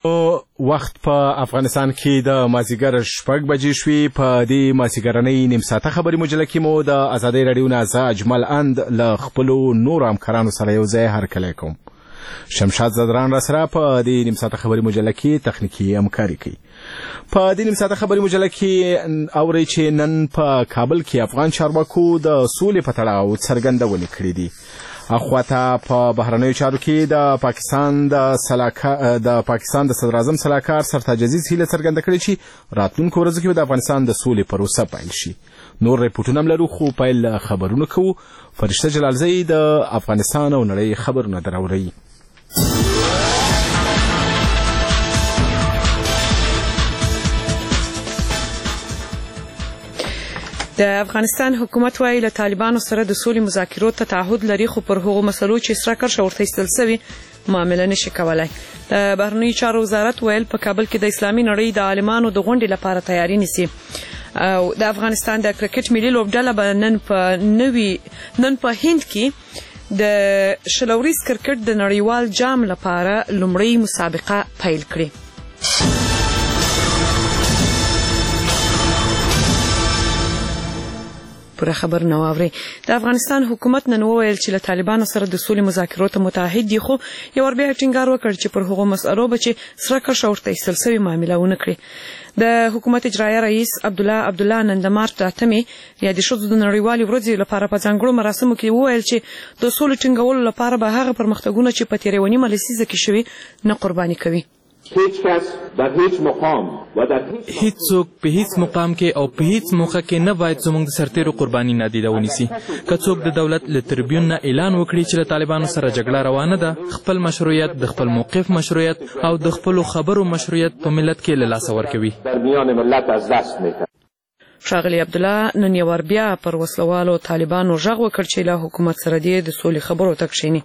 وخت په افغانستان کې د مازیګر 6 بجې شوې. په دې مازیګرنۍ نیم ساعته خبري مجله کې مو د ازادۍ رادیو نه زه اجمل اند له خپلو نورو همکارانو سره یو ځای هرکلی کوم. شمشاد زدران را سره په دې نیم ساعته خبري مجله کې تخنیکي همکاري کوي. په دې نیم ساعته خبري مجله کې اورئ چې نن په کابل کې افغان چارواکو د سولې په تړاو څرګندونې کړې دي. اخواته په بهرنیو چارو کې د پاکستان د صدر اعظم سلاکار سرتاج عزیز هیله څرګنده کړې چې راتلونکو ورځو کې د افغانستان د سولې پروسه پیل شي. نور ریپورټونه هم لرو خو پیل خبرونه کوو. فرشته جلالزی د افغانستان او نړۍ خبرونه دراوړي. د افغانستان حکومت وايي له طالبانو سره د سولې مذاکرو ته تعهد لري، خو پر هغو مسلو چې سره کرښه ورته ایستل سوي معامله نشي کولای. د بهرنیو چارو وزارت ویل په کابل کې د اسلامي نړۍ د عالمانو د غونډې لپاره تیاری نیسي. او د افغانستان د کرکټ ملي لوبډله به نن په هند کې د شلوریز کرکټ د نړیوال جام لپاره لومړی مسابقه پیل کړي. پوره خبر نه واوري. د افغانستان حکومت نن وویل چې له طالبانو سره د سولې مذاکرو ته متعهد دي، خو یو ور بیا ټینګار وکړ چې پر هغو مسئلو به چې سره کرښه ورته ایستل سوې معامله ونه کړي. د حکومت اجرایه رئیس عبدالله نن د مارچ د 8 یا د ښځو د نړیوالې ورځې لپاره په ځانګړو مراسمو کې وویل چې د سولې ټینګولو لپاره به هغه پرمختګونه چې په تېرې ونیمه لسیزه کې شوي نه قرباني کوي. هیڅوک په هیڅ مقام کې او په هیڅ موخه کې نه باید زموږ د سرتیرو قرباني نادیده ونیسي. که څوک د دولت له تربیون نه اعلان وکړي چې له طالبانو سره جګړه روانه ده، خپل مشروعیت، د خپل موقف مشروعیت او د خپلو خبرو مشروعیت په ملت کې له لاسه ورکوي. ښاغلي عبدالله نن یو ور بیا پر وسلوالو طالبانو غږ وکړ چې له حکومت سره دې د سولې خبرو ته کښیني.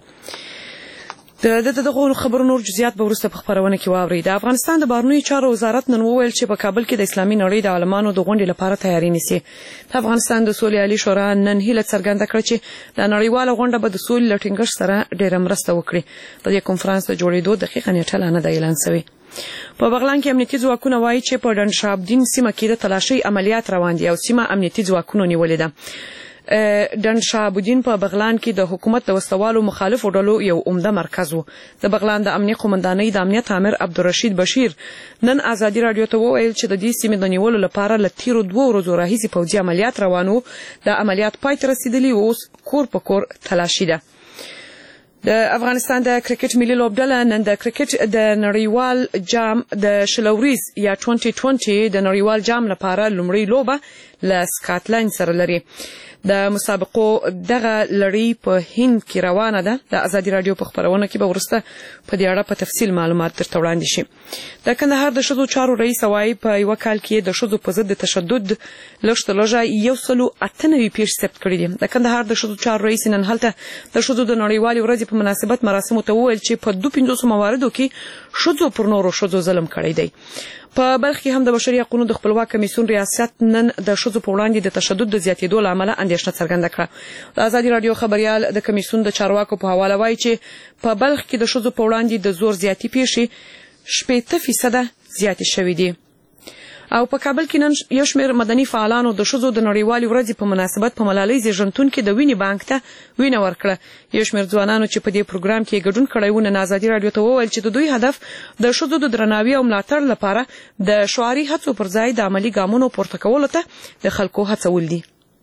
دغه خبرو نور جزئیات به وروسته په خبرونه کې واورئ. د افغانستان د بهرنیو چارو وزارت نن وویل چې په کابل کې د اسلامي نړۍ د عالمانو د غونډې لپاره تیاری نیسي. د افغانستان د سولې عالي شورا نن هیله څرګنده کړه چې د نړیواله غونډه به د سولې له ټینګښت سره ډېره مرسته وکړي. د دې کنفرانس د جوړېدو دقیقه نیټه لا نه ده اعلان شوې. په بغلان کې امنیتي ځواکونه وایي چې په ډنډشابدین سیمه کې د تلاشۍ عملیات روان دي او سیمه امنیتي ځواکونو نیولې ده. ډنډشابدین په بغلان کې د حکومت د وسلوالو مخالفو ډلو یو عمده مرکز و. د بغلان د امنیه قومندانۍ د امنیت امر عبدالرشید بشیر نن ازادي رادیو ته وویل چې د دې سیمې د نیولو لپاره له تیرو 2 ورځو راهیسې پوځي عملیات روان وو. د عملیات پای ته رسیدلي و، اوس کور په کور تلاشي ده. د افغانستان د کرکټ ملي لوبډله نن د کرکټ د نړیوال جام د شلوریز یا 2020 د نړیوال جام لپاره لومړی لوبه له سکاټلند سره لري. د مسابقو دغه لړۍ په هند کې روانه ده. د ازادي رادیو په خبرونه کې به ورسته په دې اړه په تفصیل معلومات درته وړاندې شي. د کندهار د ښځو چارو رئیس وايي په یو کال کې د ښځو په ضد تشدد لږ 198 پیښې ثبت کړي دي. د کندهار د ښځو چارو رئیس نن هلته د ښځو د نړیوالې ورځې په مناسبت مراسمو ته وویل چې په 250 مواردو کې ښځو پر نورو ښځو ظلم کړی دی. په بلخ کې هم د بشري حقوقو د خپلواک کمیسیون ریاست نن د ښځو په وړاندې د تشدد د زیاتېدو له امله اندېښنه څرګنده کړه. د ازادي رادیو خبريال د کمیسیون د چارواکو په حواله وایي چې په بلخ کې د ښځو په وړاندې د زور زیاتې پیښې 80% زیاتې شوې دي. او په کابل کې نن یو شمېر مدني فعالانو د ښځو د نړیوالې ورځې په مناسبت په ملالۍ زیږنتون کې د وینې بانک ته وینه ورکړه. یو شمېر ځوانانو چې په دې پروګرام کې ګډون کړی و نن ازادي رادیو ته وویل چې د دوی هدف د ښځو د درناوي او ملاتړ لپاره د شعاري هڅو پر ځای د عملي ګامونو پورته کولو ته د خلکو هڅول دي.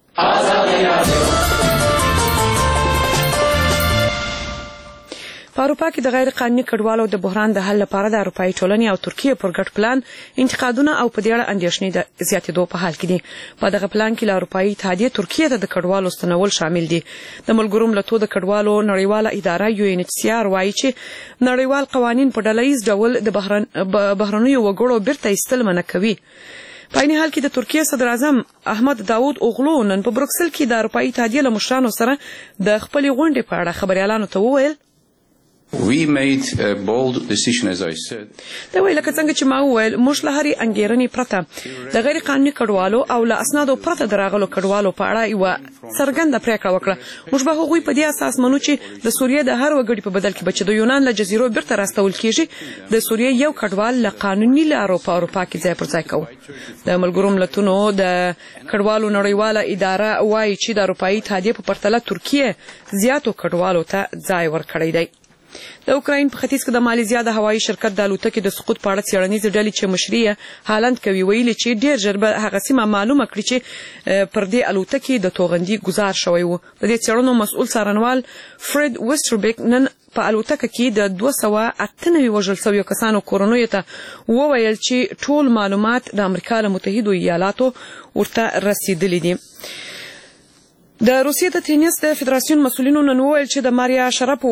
په اروپا کې د غیر قانوني کډوالو د بحران د حل لپاره د اروپایي ټولنې او ترکیه پر ګډ پلان انتقادونه او په دې اړه اندېښنې د زیاتېدو په حال کې دي. په دغه پلان کې له اروپایي اتحادیې ترکیه ته د کډوالو ستنول شامل دي. د ملګرو ملتونو د کډوالو نړیواله اداره UNHCR وایي چې نړیوال قوانین په ډلهییز ډول د بهرنیو وګړو بیرته ایستل منع کوي. په عین حال کې د ترکیه صدر اعظم احمد داود اوغلو نن په بروکسل کې د اروپایي اتحادیې له مشرانو سره د خپلې غونډې په اړه خبريالانو ته وویل We made a bold decision, as I said. دا ویل لکه څنګه چې ما وویل موږ له هرې انګېرنې پرته د غیر قانوني کډوالو او له اسنادو پرته د راغلو کډوالو په اړه یوه څرګنده پرېکړه وکړه. موږ به هغوی په دې اساس منو چې د سوریې د هر وګړي په بدل کې به چې د یونان له جزیرو بیرته راستول کېږي د سوریې یو کډوال له قانوني لارو په اروپا کې ځای پر ځای کوو. د ملګرو ملتونو د کډوالو نړیواله اداره وایي چې د اروپایي اتحادیې په پرتله ترکیه زیاتو کډوالو ته ځای ورکړی دی. د اوکراین په ختیځ کې د مالیزیا د هوایي شرکت د الوتکې د سقوط په اړه څېړنیزې ډلې چې مشري یې هالند کوي ویلي چې ډېر ژر به هغه سیمه معلومه کړي چې پر دې الوتکې د توغندي ګزار شوی و. د دې څېړنو مسؤل څارنوال فرید ویسټربیک نن په الوتکه کې د 298 وژل شویو کسانو کورنیو ته وویل چې ټول معلومات د امریکا له متحدو ایالاتو ورته رسیدلي دي. د روسیې د تینیس د فدراسیون مسؤلینو نن وویل چې ماریا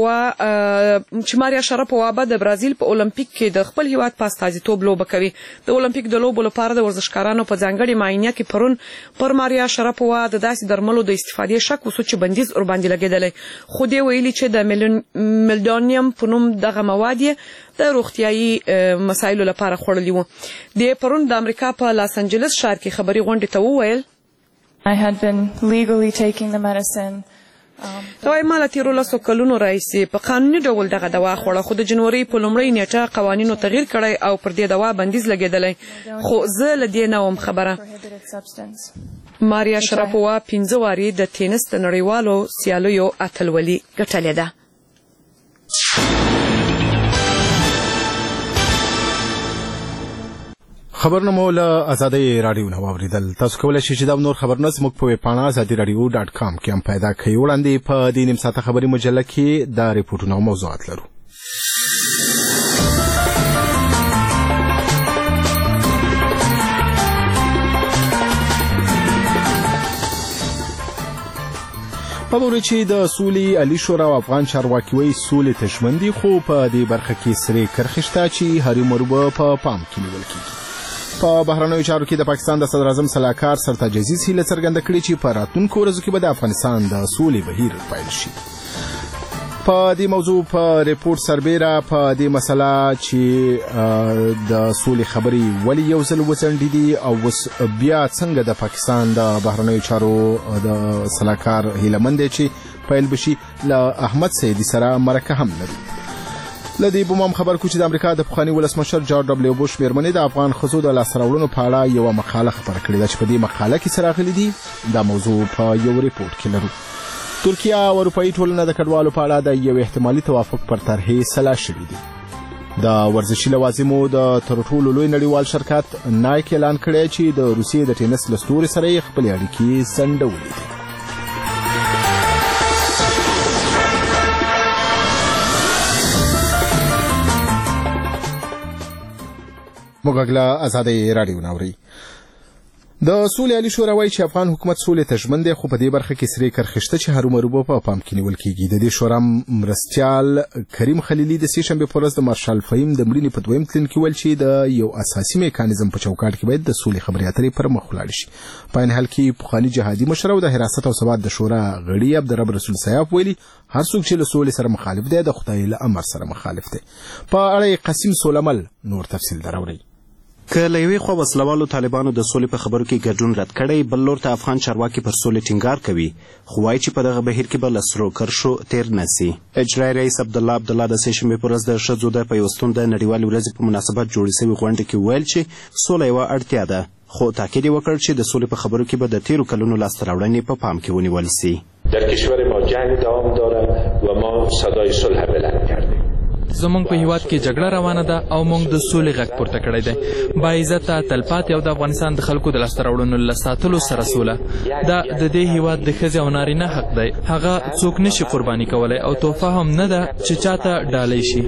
شراپووا به د برازیل په اولمپیک کې د خپل هیواد په استازیتوب لوبه کوي. د اولمپیک د لوبو لپاره د ورزشکارانو په ځانګړي معاینه کې پرون پر ماریا شراپووا د داسې درملو د استفادې شک وسو چې بندیز ورباندې لګېدلی، خو دې ویلي چې د میلډونیم په نوم دغه مواد یې د روغتیایي مسایلو لپاره خوړلي وو. د پرون د امریکا په لاس انجلس ښار کې خبري غونډې ته وویل I had been legally taking the medicine. دوی ما له تیرو لسو کلونو راهیسې په قانوني ډول دغه دوا خوړه، خو د جنوري په لومړۍ نیټه قوانینو تغییر کړی او پر دې دوا بندیز لګېدلی، خو زه له دې نه وم خبره. ماریا شراپووا 15 واري د تینس د نړیوالو سیالیو اتلولي ګټلې ده. خبرنامو له ازادۍ راډیو نه واوریدل. تاسو کولی شئ چې دا نور خبرونه زموږ په ویبپاڼه azadiradio.com کې هم پیدا کړئ. وړاندې په دې نیم ساعته خبري مجله کې دا ریپورټونه او موضوعات لرو. په وړاندې چې د سولې علي شورا او افغان چارواکي وایي سولې ته ژمن دي، خو په دې برخه کې سرې کرښې شته چې هر مربوط په پام کې نیول کېږي. په بهرنیو چارو کې د پاکستان د صدر اعظم صلاحکار سرتاج عزیز هیله څرګنده کړې چې په راتلونکو ورځو کې به د افغانستان د سولې بهیر پیل شي. په دې موضوع په ریپورت سربیره په دې مسله چې د سولې خبرې ولې یو ځل وڅنډې دي او بیا څنګه د پاکستان د بهرنیو چارو د صلاحکار هیله مند دی چې پیل بشي له احمد سیدي سره مرکه هم لري. لدی بومام خبر کو چې د امریکا د پخوانی ولسمشر جورج دبلیو بوش میرمنې د افغان ښځو د لاسته راوړنو په اړه یو مقاله خپره کړې ده چې په دې مقاله کې څه راغلي دي دا موضوع په یو ریپورت کې لرو. ترکیه او اروپایي ټولنه د کډوالو په اړه د یو احتمالي توافق پر طرحې سلا شوي دي. د ورزشي لوازمو د تر ټولو لوی نړیوال شرکت نایک اعلان کړی چې د روسیې د ټینس له ستوري سره یې خپلې اړیکې څنډولې دي. موږ ازادۍ راډیو ناوري. د سولې علي شورا وایي چې افغان حکومت سولې ته ژمن دی، خو په دې برخه کې سرې کرښې شته چې هرومرو په پام کې نیول کېږي. د دې شورا مرستیال کریم خلیلي د سې شنبې په ورځ د مارشال فهیم د مړینې په دویم تلین کې ویل چې د یو اساسي میکانیزم په چوکاټ کې باید د سولې خبرې اترې پر مخ ولاړې شي. په عین حال کې پخواني جهادي مشر او د حراست او ثبات د شورا غړي عبدالرب رسول سیاف ویلي هر څوک چې له سولې سره مخالف دی د خدای له امر سره مخالف دی. په اړه قسیم سولمل نور تفصیل دراوړي. که له یوې خوا وسلوالو طالبانو د سولې په خبرو کې ګډون رد کړی، بل لور ته افغان چارواکي پر سولې ټینګار کوي، خو وایي چې په دغه بهیر کې به له سرو کرښو تیر نه سي. اجرایي رئیس عبدالله د سې شنبې په ورځ د ښځو د پیوستون د نړیوالې ورځې په مناسبت جوړې شوې غونډې کې ویل چې سوله یوه اړتیا ده، خو تاکید یې وکړ چې د سولې په خبرو کې به د تیرو کلونو لاسته راوړنې په پام کې ونیول سي. در کشور ما جنگ دوام دارد و ما صدای صلح بلند کردیم. زمونږ په هیواد کې جګړه روانه ده او موږ د سولې غږ پورته کړی دی. باعزته تلپاتې او د افغانستان د خلکو د لاسته راوړنو له ساتلو سره سوله دا د دې هیواد د ښځې او نارینه حق دی. هغه څوک نشي قرباني کولی او تحفه هم نه ده چې چاته ډالۍ شي.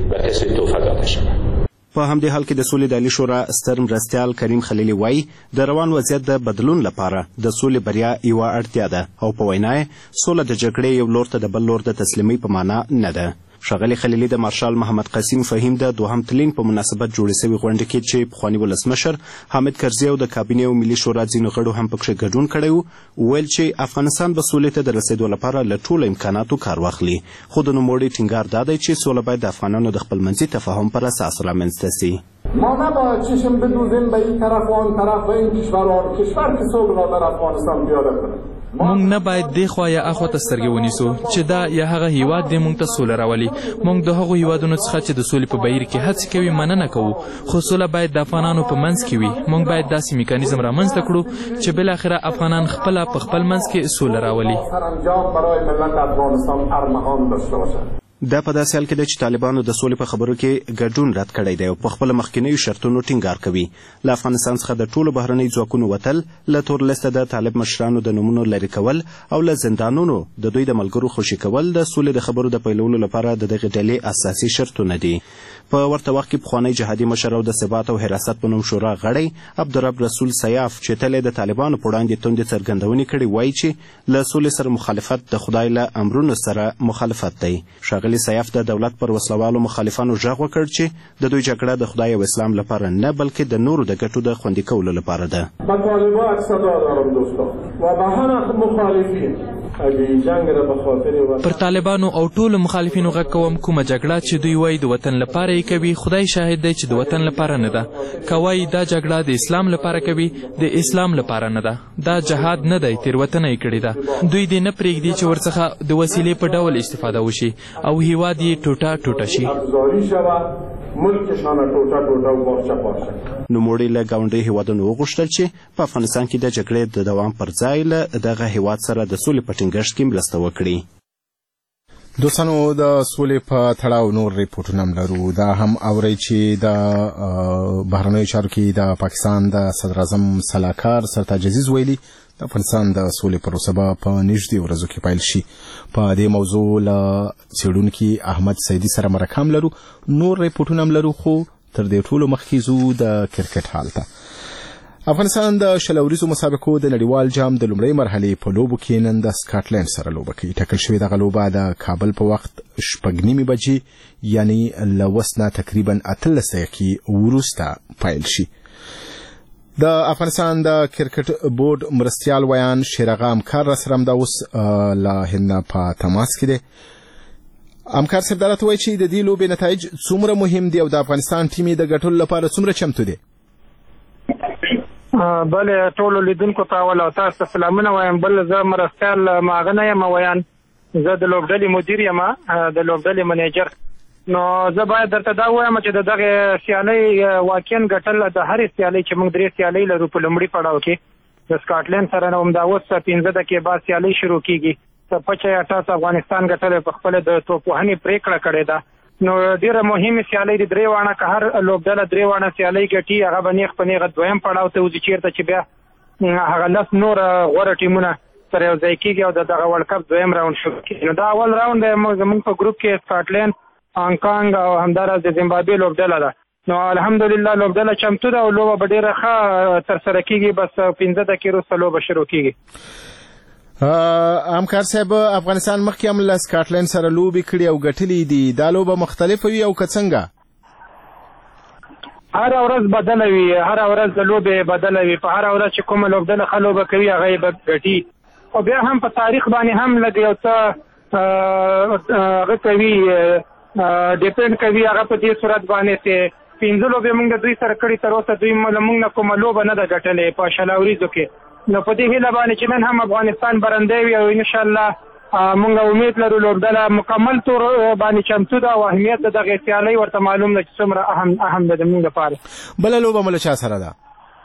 په همدې حال کې د سولې د علي شورا ستر مرستیال کریم خلیلي وایي د روان وضعیت د بدلون لپاره د سولې بریا یوه اړتیا ده او په وینا یې سوله د جګړې یو لور ته د بل لور د تسلیمۍ په معنا نه ده. ښاغلي خلیلي د مارشال محمد قاسم فهیم د دوهم تلین په مناسبت جوړې سوي غونډه کې چې پخواني ولسمشر حامد کرزي او د کابینې او ملي شورا ځینو غړو هم پکښې ګډون کړی و، وویل چې افغانستان به سولې ته د رسېدو لپاره له ټولو امکاناتو کار واخلي، خو د نوموړي ټینګار دا دی چې سوله باید د افغانانو د خپلمنځي تفاهم پر اساس رامنځته سي. ما نباید چشم بدوزیم به این طرف و آن طرف و این کشور که صلح را در افغانستان پیاده کنه. مونږ نه باید دې خوا یا اخوا ته سترګې ونیسو چې دا یا هغه هیواد دی مونږ ته سوله راولي. مونږ د هغو هیوادونو څخه چې د سولې په بهیر کې هڅې کوي مننه کوو، خو سوله باید د افغانانو په منځ کې وي. مونږ باید داسې میکانیزم رامنځته کړو چې بالاخره افغانان خپله په خپل منځ کې سوله راولي. سرانجام برای ملت افغانستان ارمغان داشته باشد. دا په داسې حال کې ده چې طالبانو د سولې په خبرو کې ګډون رد کړی دی او په خپلو مخکینیو شرطونو ټینګار کوي. له افغانستان څخه د ټولو بهرنیو ځواکونو وتل، له تور لیسته د طالب مشرانو د نومونو لرې کول او له زندانونو د دوی د ملګرو خوشي کول د سولې د خبرو د پیلولو لپاره د دغې ډلې اساسي شرطونه دي. په ورته وخت کې پخوانی جهادي مشر او د ثبات او حراست په نوم شورا غړی عبدالرب رسول سیاف چې تل د طالبانو په وړاندې توندې څرګندونې کړې وایي چې له سولې سره مخالفت د خدای له امرونو سره مخالفت دی. ښاغلي سیاف د دولت پر وسلوالو مخالفانو غږ وکړ چې د دوی جګړه د خدای او اسلام لپاره نه بلکې د نورو د ګټو د خوندي کولو لپاره ده. به طالبان صدا دارم دوستان و به هر مخالفین پر طالبانو او ټولو مخالفینو غږ کوم، کومه جګړه چې دوی وایي د وطن لپاره یې کوي، خدای شاهد دی چې د وطن لپاره نه ده. که وایي دا جګړه د اسلام لپاره کوي، د اسلام لپاره نه ده. دا جهاد نه دی، تېروتنه یې کړې ده. دوی دې نه پرېږدي چې ورڅخه د وسیلې په ډول استفاده وشي او هیواد یې ټوټه ټوټه شي. نوموړي له ګاونډي هیوادونو وغوښتل چې په افغانستان کې د جګړې د دوام پر ځای له دغه هیواد سره د سولې په ټینګښت کې مرسته وکړي. دوستانو د سولې په تړاو نور ریپورټونه هم لرو. دا هم اورئ چې د بهرنیو چارو کې د پاکستان د صدراعظم سلاکار سرتاج عزیز ویلي د افغانستان د سولې پروسه به په نږدې ورځو کې پیل شي. په دې موضوع له څېړونکي احمد سیدي سره مرکه هم لرو. نور ریپورټونه هم لرو، خو تر دې ټولو مخکې ځو د کرکټ حال ته. افغانستان د شلوریزو مسابقو د نړیوال جام د لومړۍ مرحلې په لوبو کې نن د سکاټلند سره لوبه کوي. ټاکل شوې دغه لوبه د کابل په وخت 6:30 بجې یعنی له وس نه تقریبا 18 دقیقې وروسته پیل شي. د افغانستان د کرکټ بورډ مرستیال ویان شیرغه امکار را سره همدا اوس له هند په تماس کې دی. امکار صاحب دا راته وایي چې د دې لوبې نتایج څومره مهم دي او د افغانستان ټیم د ګټلو لپاره څومره چمتو دی؟ بله ټولو لیدونکو ته اول او تاسو ته سلامونه وایم. بل زه مرستیال ماغه نه یم ویان، زه د لوبډلې مدیر یم، د لوبډلې منیجر. نو زه باید درته دا وایم چې د دغه سیالۍ واقعا ګټل د هرې سیالۍ چې موږ 3 سیالۍ لرو په لومړي پړاو کې د سکاټلند سره نو همدا اوس 15 دقیقې بعد سیالۍ شروع کیږي. څه 85 افغانستان ګټلی په خپله د توپوهنې پرېکړه کړې ده. نو ډېره مهمې سیالۍ دي. 3 واڼه که هر لوبډله 3 واڼه سیالۍ ګټي، هغه به نیغ په نیغه دویم پړاو ته وځي چېرته چې بیا هغه 10 نور غوره ټیمونه سره یو ځای کېږي او د دغه ورلډ کپ دویم راوند شروع کېږي. نو دا اول راوند دی زموږ په ګروپ کې سکاټلند، هانګکانګ او همداراز د زیمبابوې لوبډله ده. نو الحمدلله لوبډله چمتو ده او لوبه به ډېره ښه ترسره کېږي. بس 15 دقیقې وروسته لوبه شروع کېږي. امکار صاحب، افغانستان مخکې هم له سکاټلند سره لوبې کړي او ګټلې دي. دا لوبه مختلفه وي او که څنګه؟ هره ورځ بدله وي، هره ورځ د لوبې بدله وي. په هره ورځ چې کومه لوبډله ښه لوبه کوي هغه یې به ګټي. او بیا هم په تاریخ باندې هم لږ یو څه هغه کوي، ډیپینډ کوي هغه په دې صورت باندې چې 15 لوبې موږ د دوی سره کړي، تر اوسه دوی موږ نه کومه لوبه نه ده ګټلې په شلوریزو کې. نو په دې هیله باندې چې نن هم افغانستان برنده وي او انشاءالله موږ امید لرو لوبډله مکمل طور باندې چمتو ده او اهمیت د دغې سیالۍ ورته معلوم ده چې څومره اهم ده د موږ لپاره. بله لوبه مو له چا سره ده؟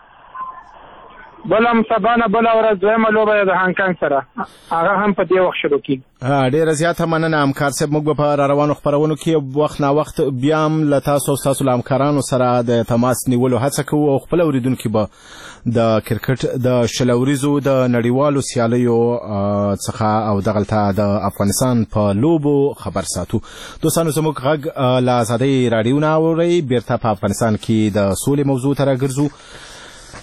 بله هم سبا نه بله ورځ دویمه لوبه ده د هانګکانګ سره، هغه هم په دې وخت شروع کېږي. ډېره زیاته مننه امکار صاحب. موږ به په راروانو خپرونو کې وخت ناوخت بیا هم له تاسو او ستاسو له همکارانو سره د تماس نیولو هڅه کوو او خپل اورېدونکي به د کرکټ د شلوریزو د نړیوالو سیالیو څخه او دغلته د افغانستان په لوبو خبر ساتو. دوستانو زموږ غږ له ازادۍ راډیو نه اورئ. بیرته په افغانستان کې د سولې موضوع ته راګرځو.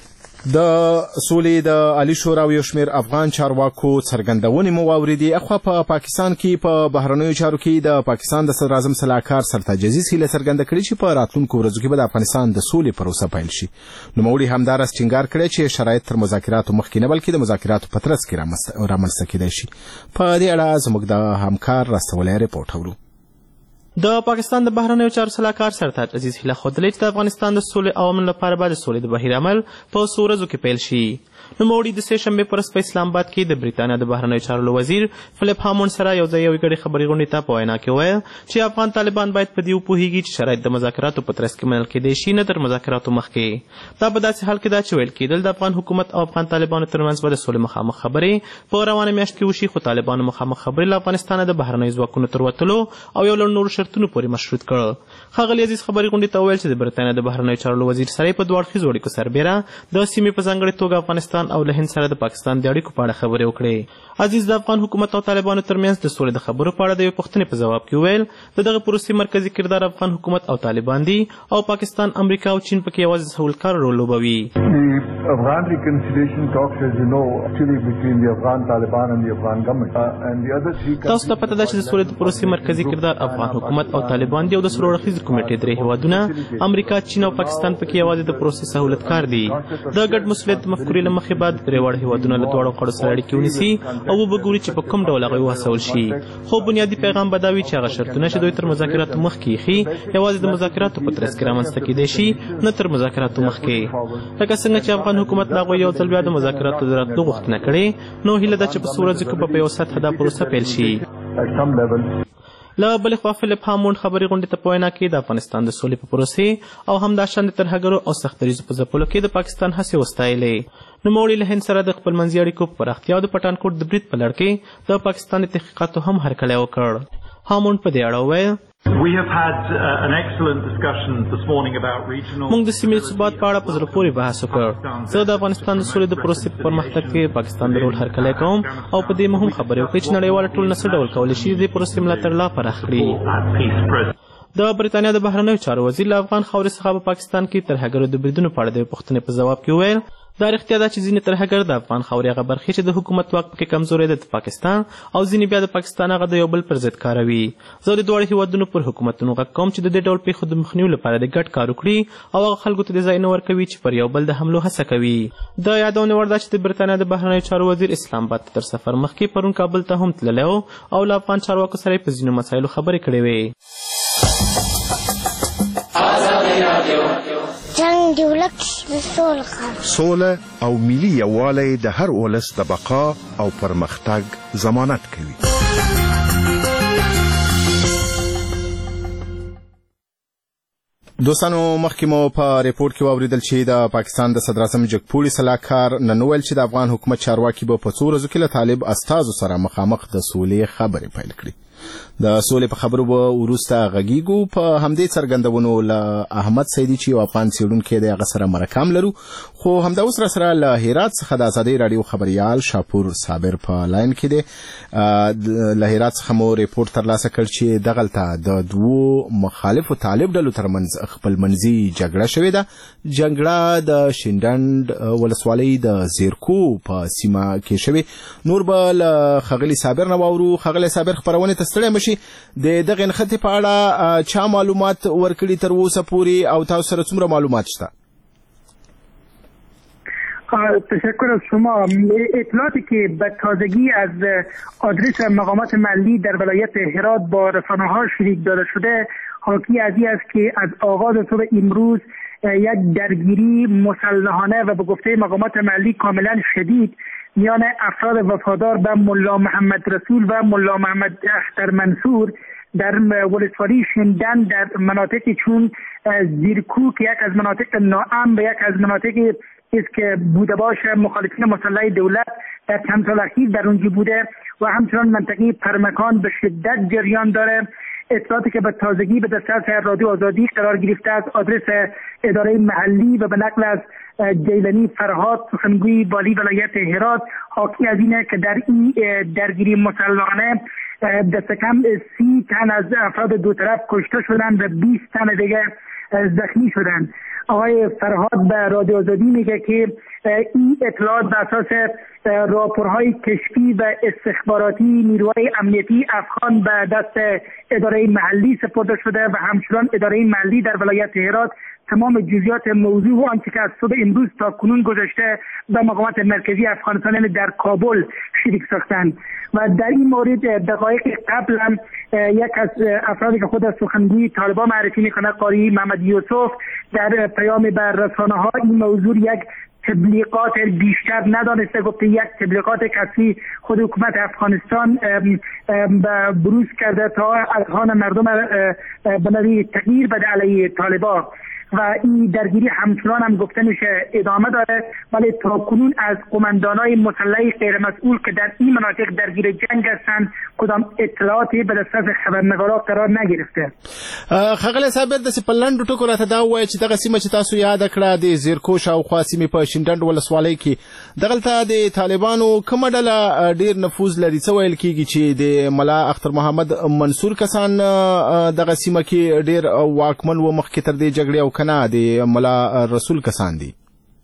د سولې د عالی شورا یو شمېر افغان چارواکو څرګندونې مو واورېدې. اخوا په پاکستان کې په بهرنیو چارو کې د پاکستان د صدراعظم سلاکار سرتاج عزیز هیله څرګنده کړې چې په راتلونکو ورځو کې به د افغانستان د سولې پروسه پیل شي. نوموړي همداراز ټینګار کړی چې شرایط تر مذاکراتو مخکې نه بلکې د مذاکراتو په ترڅ کې رامنځته کېدای شي. په دې اړه زموږ د همکار راستولی رپورټ اورو. د پاکستان د بهرنیو چارو سلاکار سرتاج عزیز هیله ښودلې چې د افغانستان د سولې عواملو لپاره به د سولې د بهیر عمل په څو ورځو کې پیل شي. نوموړي د سې شنبې په ورځ په اسلام آباد کې د بریتانیا د بهرنیو چارو وزیر فلیپ هامونډ سره یو ځای یوې ګډې خبري غونډې ته په وینا کې وویل چې افغان طالبان باید په دې وپوهیږي چې شرایط د مذاکراتو په ترڅ کې منل کېدای شي نه تر مذاکراتو مخکې. دا په داسې حال کې ده چې ویل کېدل د افغان حکومت او افغان طالبانو ترمنځ به د سولې مخامخ خبرې په روانه میاشت کې وشي، خو طالبانو مخامخ خبرې له افغانستانه د بهرنیو ځواکونو تر وتلو او یو لړ نورو شرطونو پورې مشروط کړ. ښاغلي عزیز خبري غونډې ته وویل چې د بریتانیا د بهرنیو چارو وزیر سره په دوه اړخیزو اړیکو سربیره د سیمې په ځانګړې توګه افغانستان او له هند سره د پاکستان د اړیکو په اړه خبرې وکړې. عزیز د افغان حکومت او طالبانو ترمنځ د سولې د خبرو په اړه د یوې پوښتنې په ځواب کې وویل د دغه پروسې مرکزي کردار افغان حکومت او طالبان دي او پاکستان، امریکا او چین پکې یوازې سهولکار رول لوبوي. Afghan reconciliation talks, as you know, actually between the Afghan Taliban and the Afghan government and the other three countries. تاسو ته پته ده چې د سولې د پروسې مرکزي کردار افغان حکومت او طالبان دي او د څلور اړخیزې کمیټې درې هیوادونه امریکا، چین او پاکستان پکې یوازې د پروسې سهولتکار دي. د ګډ مسؤلیت مفکورې له مخې باید درې واړه هیوادونه له دواړو خواړو سره اړیکې ونیسي او وبګوري چې په کوم ډول هغوی وهڅول شي. خو بنیادي پیغام به دا وي چې هغه شرطونه چې دوی تر مذاکراتو مخکې ایښي یوازې د مذاکراتو په ترڅ کې رامنځته کېدای شي نه تر مذاکراتو مخکې. لکه څنګه چې افغان حکومت له هغوی یو ځل بیا د مذاکراتو د راتلو غوښتنه کړې، نو هیله ده چې په څو ورځو کې به په یو سطحه دا پروسه پیل شي. له بلې خوا فلیپ هامونډ خبري غونډې ته په وینا کې د افغانستان د سولې په پروسې او همداشان د ترهګرو او سختدریزو په ځپلو کې د پاکستان هڅې وستایلې. نوموړي له هند سره د خپل منځي اړیکو په پراختیا او د پټانکوټ د برید په لړ کې د پاکستان د تحقیقاتو هم هرکلی وکړ. هامونډ په دې اړه وویل موږ د سیمې ثبات په اړه په زړه پورې بحث وکړ. زه د افغانستان د سولې د پروسې په پرمختګ کې پاکستان د رول هرکلی کوم او په دې مهم خبرې وکړې چې نړیواله ټولنه څه ډول کولی شي د دې پروسې ملاتړ لا پراخ کړي. د بریتانیا د بهرنیو چارو وزیر له افغان خاورې څخه په پاکستان کې ترهګرو د بریدونو په اړه د پوښتنې په ځواب کې وویل دا رښتیا ده چې ځینې ترهګر د افغان خاورې هغه برخې چې د حکومت واک پکې کمزوری ده د پاکستان او ځینې بیا د پاکستان هغه د یو بل پر ضد کاروي. زه د دواړو هیوادونو پر حکومتونو غږ کوم چې د دې ډول پیښو د مخنیوي لپاره د ګډ کار وکړي او هغه خلکو ته د ځای نه ورکوي چې پر یو بل د حملو هڅه کوي. د یادونې وړ ده چې د بریتانیا د بهرنیو چارو وزیر اسلام آباد تر سفر مخکې پرون کابل ته هم تللی و او له افغان چارواکو سره یې په ځینو مسایلو خبرې کړې وې. جنگ دی ولک د سوله او ملي یووالی د هر ولس د بقا او پرمختګ ضمانت کوي. دوستانو مخکې مو په ریپورت کې واوریدل چې د پاکستان د صدراعظم جګپوړي سلاکار نن وویل چې د افغان حکومت چارواکي به په څو ورځو کې له طالب استازو سره مخامخ د سولې خبرې پیل کړي. د سولې په خبرو به وروسته غږیږو. په همدې څرګندونو له احمد سیدي چې یو افغان څېړونکی دی هغه سره مرکه هم لرو، خو همدا اوس راسره له هرات څخه د ازادۍ راډیو خبریال شاپور صابر په لاین کې دی. له هرات څخه مو ریپورټ ترلاسه کړ چې دغلته د دوو مخالفو طالب ډلو ترمنځ خپلمنځي جګړه شوې ده. جګړه د شینډنډ ولسوالۍ د زیرکو په سیمه کې شوې. نور به له ښاغلي صابر نه واورو. ښاغلی صابر خپرونې ته ستړی مشي، د دغې نښتې په اړه چا معلومات ورکړي تر اوسه پورې او تاسو سره څومره معلومات شته؟ تشکر از شما. اطلاعاتی که به تازگی از آدرس مقامات محلی در ولایت هرات با رسانه‌ها شریک داده شده حاکی از این است که از آغاز صبح امروز یک درگیری مسلحانه و به گفته مقامات محلی کاملا شدید میان افراد وفادار به ملا محمد رسول و ملا محمد اختر منصور در ولسوالی شندن در مناطقی چون زیرکو که یک از مناطق ناامن و یک از مناطقی است که بوده باشه مخالفین مسلح دولت در چند سال اخیر در اونجا بوده و همچنان منطقه پرمکان به شدت جریان داره. اطلاعاتی که به تازگی به دسترس رادیو آزادی قرار گرفته از آدرس اداره محلی و به نقل از جیلانی فرهاد سخنگوی والی ولایت هرات حاکی از اینه که در این درگیری مسلحانه دست کم 30 تن از افراد دو طرف کشته شدن و 20 تن دیگه زخمی شدن. آقای فرهاد به رادیو آزادی میگه که این اطلاعات بر اساس راپورهای کشفی و استخباراتی نیروهای امنیتی افغان به دست اداره محلی سپرده شده و همچنان اداره محلی در ولایت هرات تمام جزئیات موضوع و آنچه که از صبح امروز تا کنون گذشته به مقامات مرکزی افغانستان در کابل شریک ساختند و در این مورد دقایق قبل هم یک از افرادی که خود از سخنگوی طالبان معرفی میکنه قاری محمد یوسف در پیام بر رسانه ها این موضوع یک تبلیغات بیشتر ندانسته، گفته یک تبلیغات کسی خود حکومت افغانستان بروز کرده تا اذهان مردم به نوعی تغییر بده علیه طالبان و این درگیری همچنان هم گفته میشه ادامه داره، ولی تا کنون از قماندانای مسلح غیر مسئول که در این مناطق درگیر جنگ هستند کدام اطلاعاتی به دسترس خبرنگارا قرار نگرفته. خغل صاحب د سپلند ټکو راته دا وایي چې دغه سیمه چې تاسو یاد کړه د زیرکو شاوخوا سیمې په شینډنډ ولسوالۍ کې دغلته د طالبانو کومه ډله ډیر نفوذ لري، څه ویل کیږي چې د ملا اختر محمد منصور کسان دغه سیمه کې ډیر واکمن و مخکې تر دې جګړې او کنه د ملا رسول کسان دي؟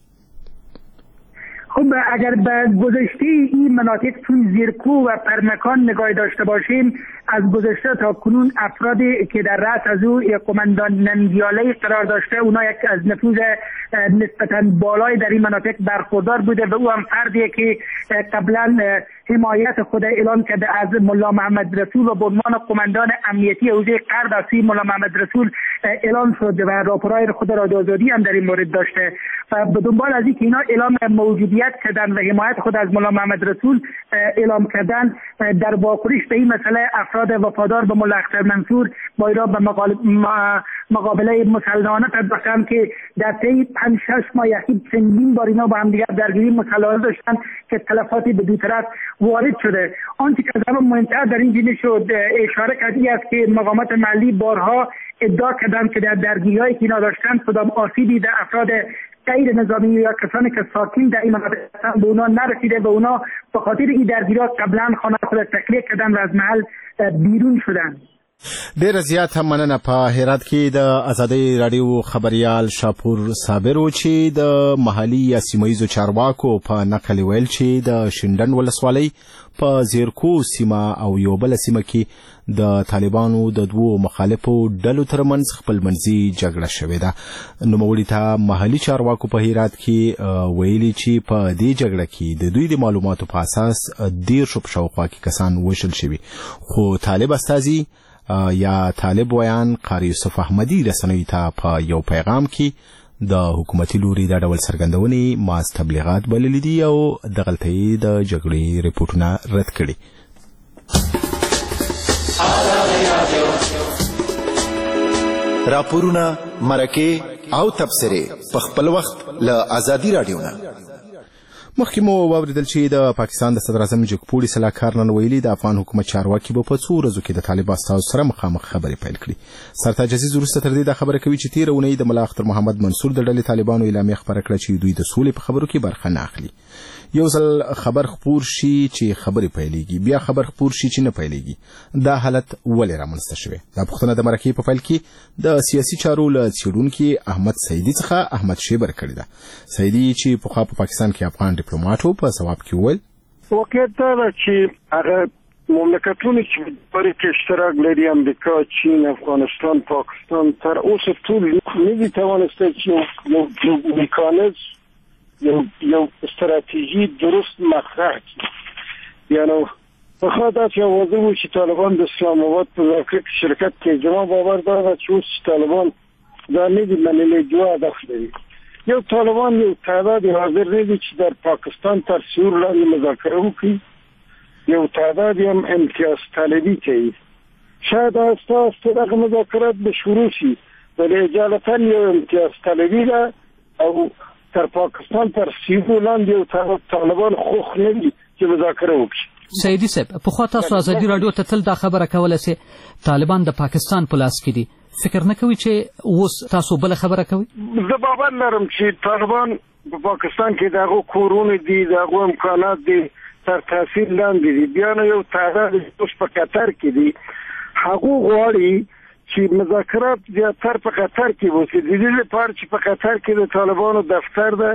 خب اگر به گذشته این مناطق چون زیرکو و پرمکان نگاه داشته باشیم، از گذشته تا کنون افرادی که در رأس از او قماندان نندیاله قرار داشته اونا یک از نفوذ نسبتاً بالای در این مناطق برخوردار بوده و او هم فردیه که قبلا حمایت خود اعلان کرده از ملا محمد رسول و به عنوان قماندان امنیتی حوزه غرب از ملا محمد رسول اعلان شده و راپورهای خود رادیو آزادی هم در این مورد داشته و به دنبال از اینکه اینا اعلام موجودیت کردن و حمایت خود از ملا محمد رسول اعلام کردن، در واکنش به این مسئله افراد وفادار به ملا اختر منصور با ایران به مقابله مسلحانه پرداختند که در طی 5-6 ماه اخیر چندین بار اینا با هم دیگر درگیری مسلحانه داشتن که تلفاتی به دو طرف وارد شده. آنچه که از مهمتر در این جلسه شد اشاره کردی است که مقامات محلی بارها ادعا کردند که در درگیری‌هایی که اینا داشتن کدام آسیبی در افراد غیر نظامی یا کسانی که ساکن در این مناطق هستند به اونا نرسیده و اونا به خاطر این درگیری‌ها قبلا خانه خود تخلیه کردن و از محل بیرون شدن. ډیر زیات هم مننه. په هرات کې د ازادۍ رادیو خبريال شاپور صابر و چې د محلي یا سیمایي چارواکو په نقل ویل چې د شینډن ولسوالۍ په زیرکو سیمه او یو بل سیمه کې د طالبانو د دوو مخالفو ډلو ترمنځ خپلمنځي جګړه شوې ده. نوموړي ته محلي چارواکو په هرات کې ویلي چې په دې جګړه کې د دوی د معلوماتو په اساس 10 شاوخوا کې کسان وژل شوي، خو طالب استازي یا طالب ویان قاری یوسف احمدی رسنیو ته په یو پیغام کې د حکومتي لوري د ډول څرګندونې ماس تبلیغات بللي دي او د غلطۍ د جګړې ریپورتونه رد کړي. راپورونه، مرکې او تبصرې په خپل وخت له ازادي رادیو نه. مخکې مو واوریدل چې د پاکستان د صدر اعظم جګپوړي سلاکار نن ویلي د افغان حکومت چارواکي به په څو ورځو کې د طالب استازو سره مخامخ خبرې پیل کړي. سرتاج عزیز وروسته تر دې دا خبره کوي چې تېره اونۍ د ملا اختر محمد منصور د ډلې طالبانو اعلامیه خپره کړه چې دوی د سولې په خبرو کې برخه نه اخلي. یو ځل خبر خپور شي چې خبرې پیلېږي، بیا خبر خپور شي چې نه پیلېږي. دا حالت ولې رامنځته شوی؟ دا پوښتنه د مرکې په پیل کې د سیاسي چارو له څېړونکي احمد سیدي څخه احمد شیبر کړې ده. سیدي چې پخوا په پاکستان کې افغان ډیپلوماټ و په ځواب کې وویل واقعیت دا ده چې هغه مملکتونه چې په کې اشتراک لري، امریکا، چین، افغانستان، پاکستان، تر اوسه ټول نوي توانسته چې یو میکانیزم یو استراتیژی درست مطرح کړي. یعنی بخاطر داسې واضح و چې طالبان د اسلام آباد په ذکر شرکت کې زما باور داره چې اوس طالبان دا نه دي منلي دوه هدف لري. یو طالبان یو تعداد حاضر نه دي چې در پاکستان تر سیور لاندې مذاکره وکړي، یو تعداد هم امتیاز طلبی کوي. شاید آسته دغه مذاکرات به شروع شي، ولی اجالتا یو امتیاز طلبی ده او تر پاکستان تر سیور لاندې یو طالبان خوخ نه دي چې مذاکره وکړي. سیدي صاحب، پخوا تاسو ازادي راډیو ته تل دا خبره کوله چې طالبان د پاکستان په لاس کې دي. فکر نه کوي چې اوس تاسو بل خبره کوي؟ زه باور لرم چې طالبان په پاکستان کې دغه کورونه دي، دغه امکانات دي تر تاثیر لاندې دي. بیا نو یو تعداد اوس په قطر کې دي، هغه غواړي چې مذاکرات زیاتر په قطر کې وشي. د دې لپاره چې په قطر کې د طالبانو دفتر ده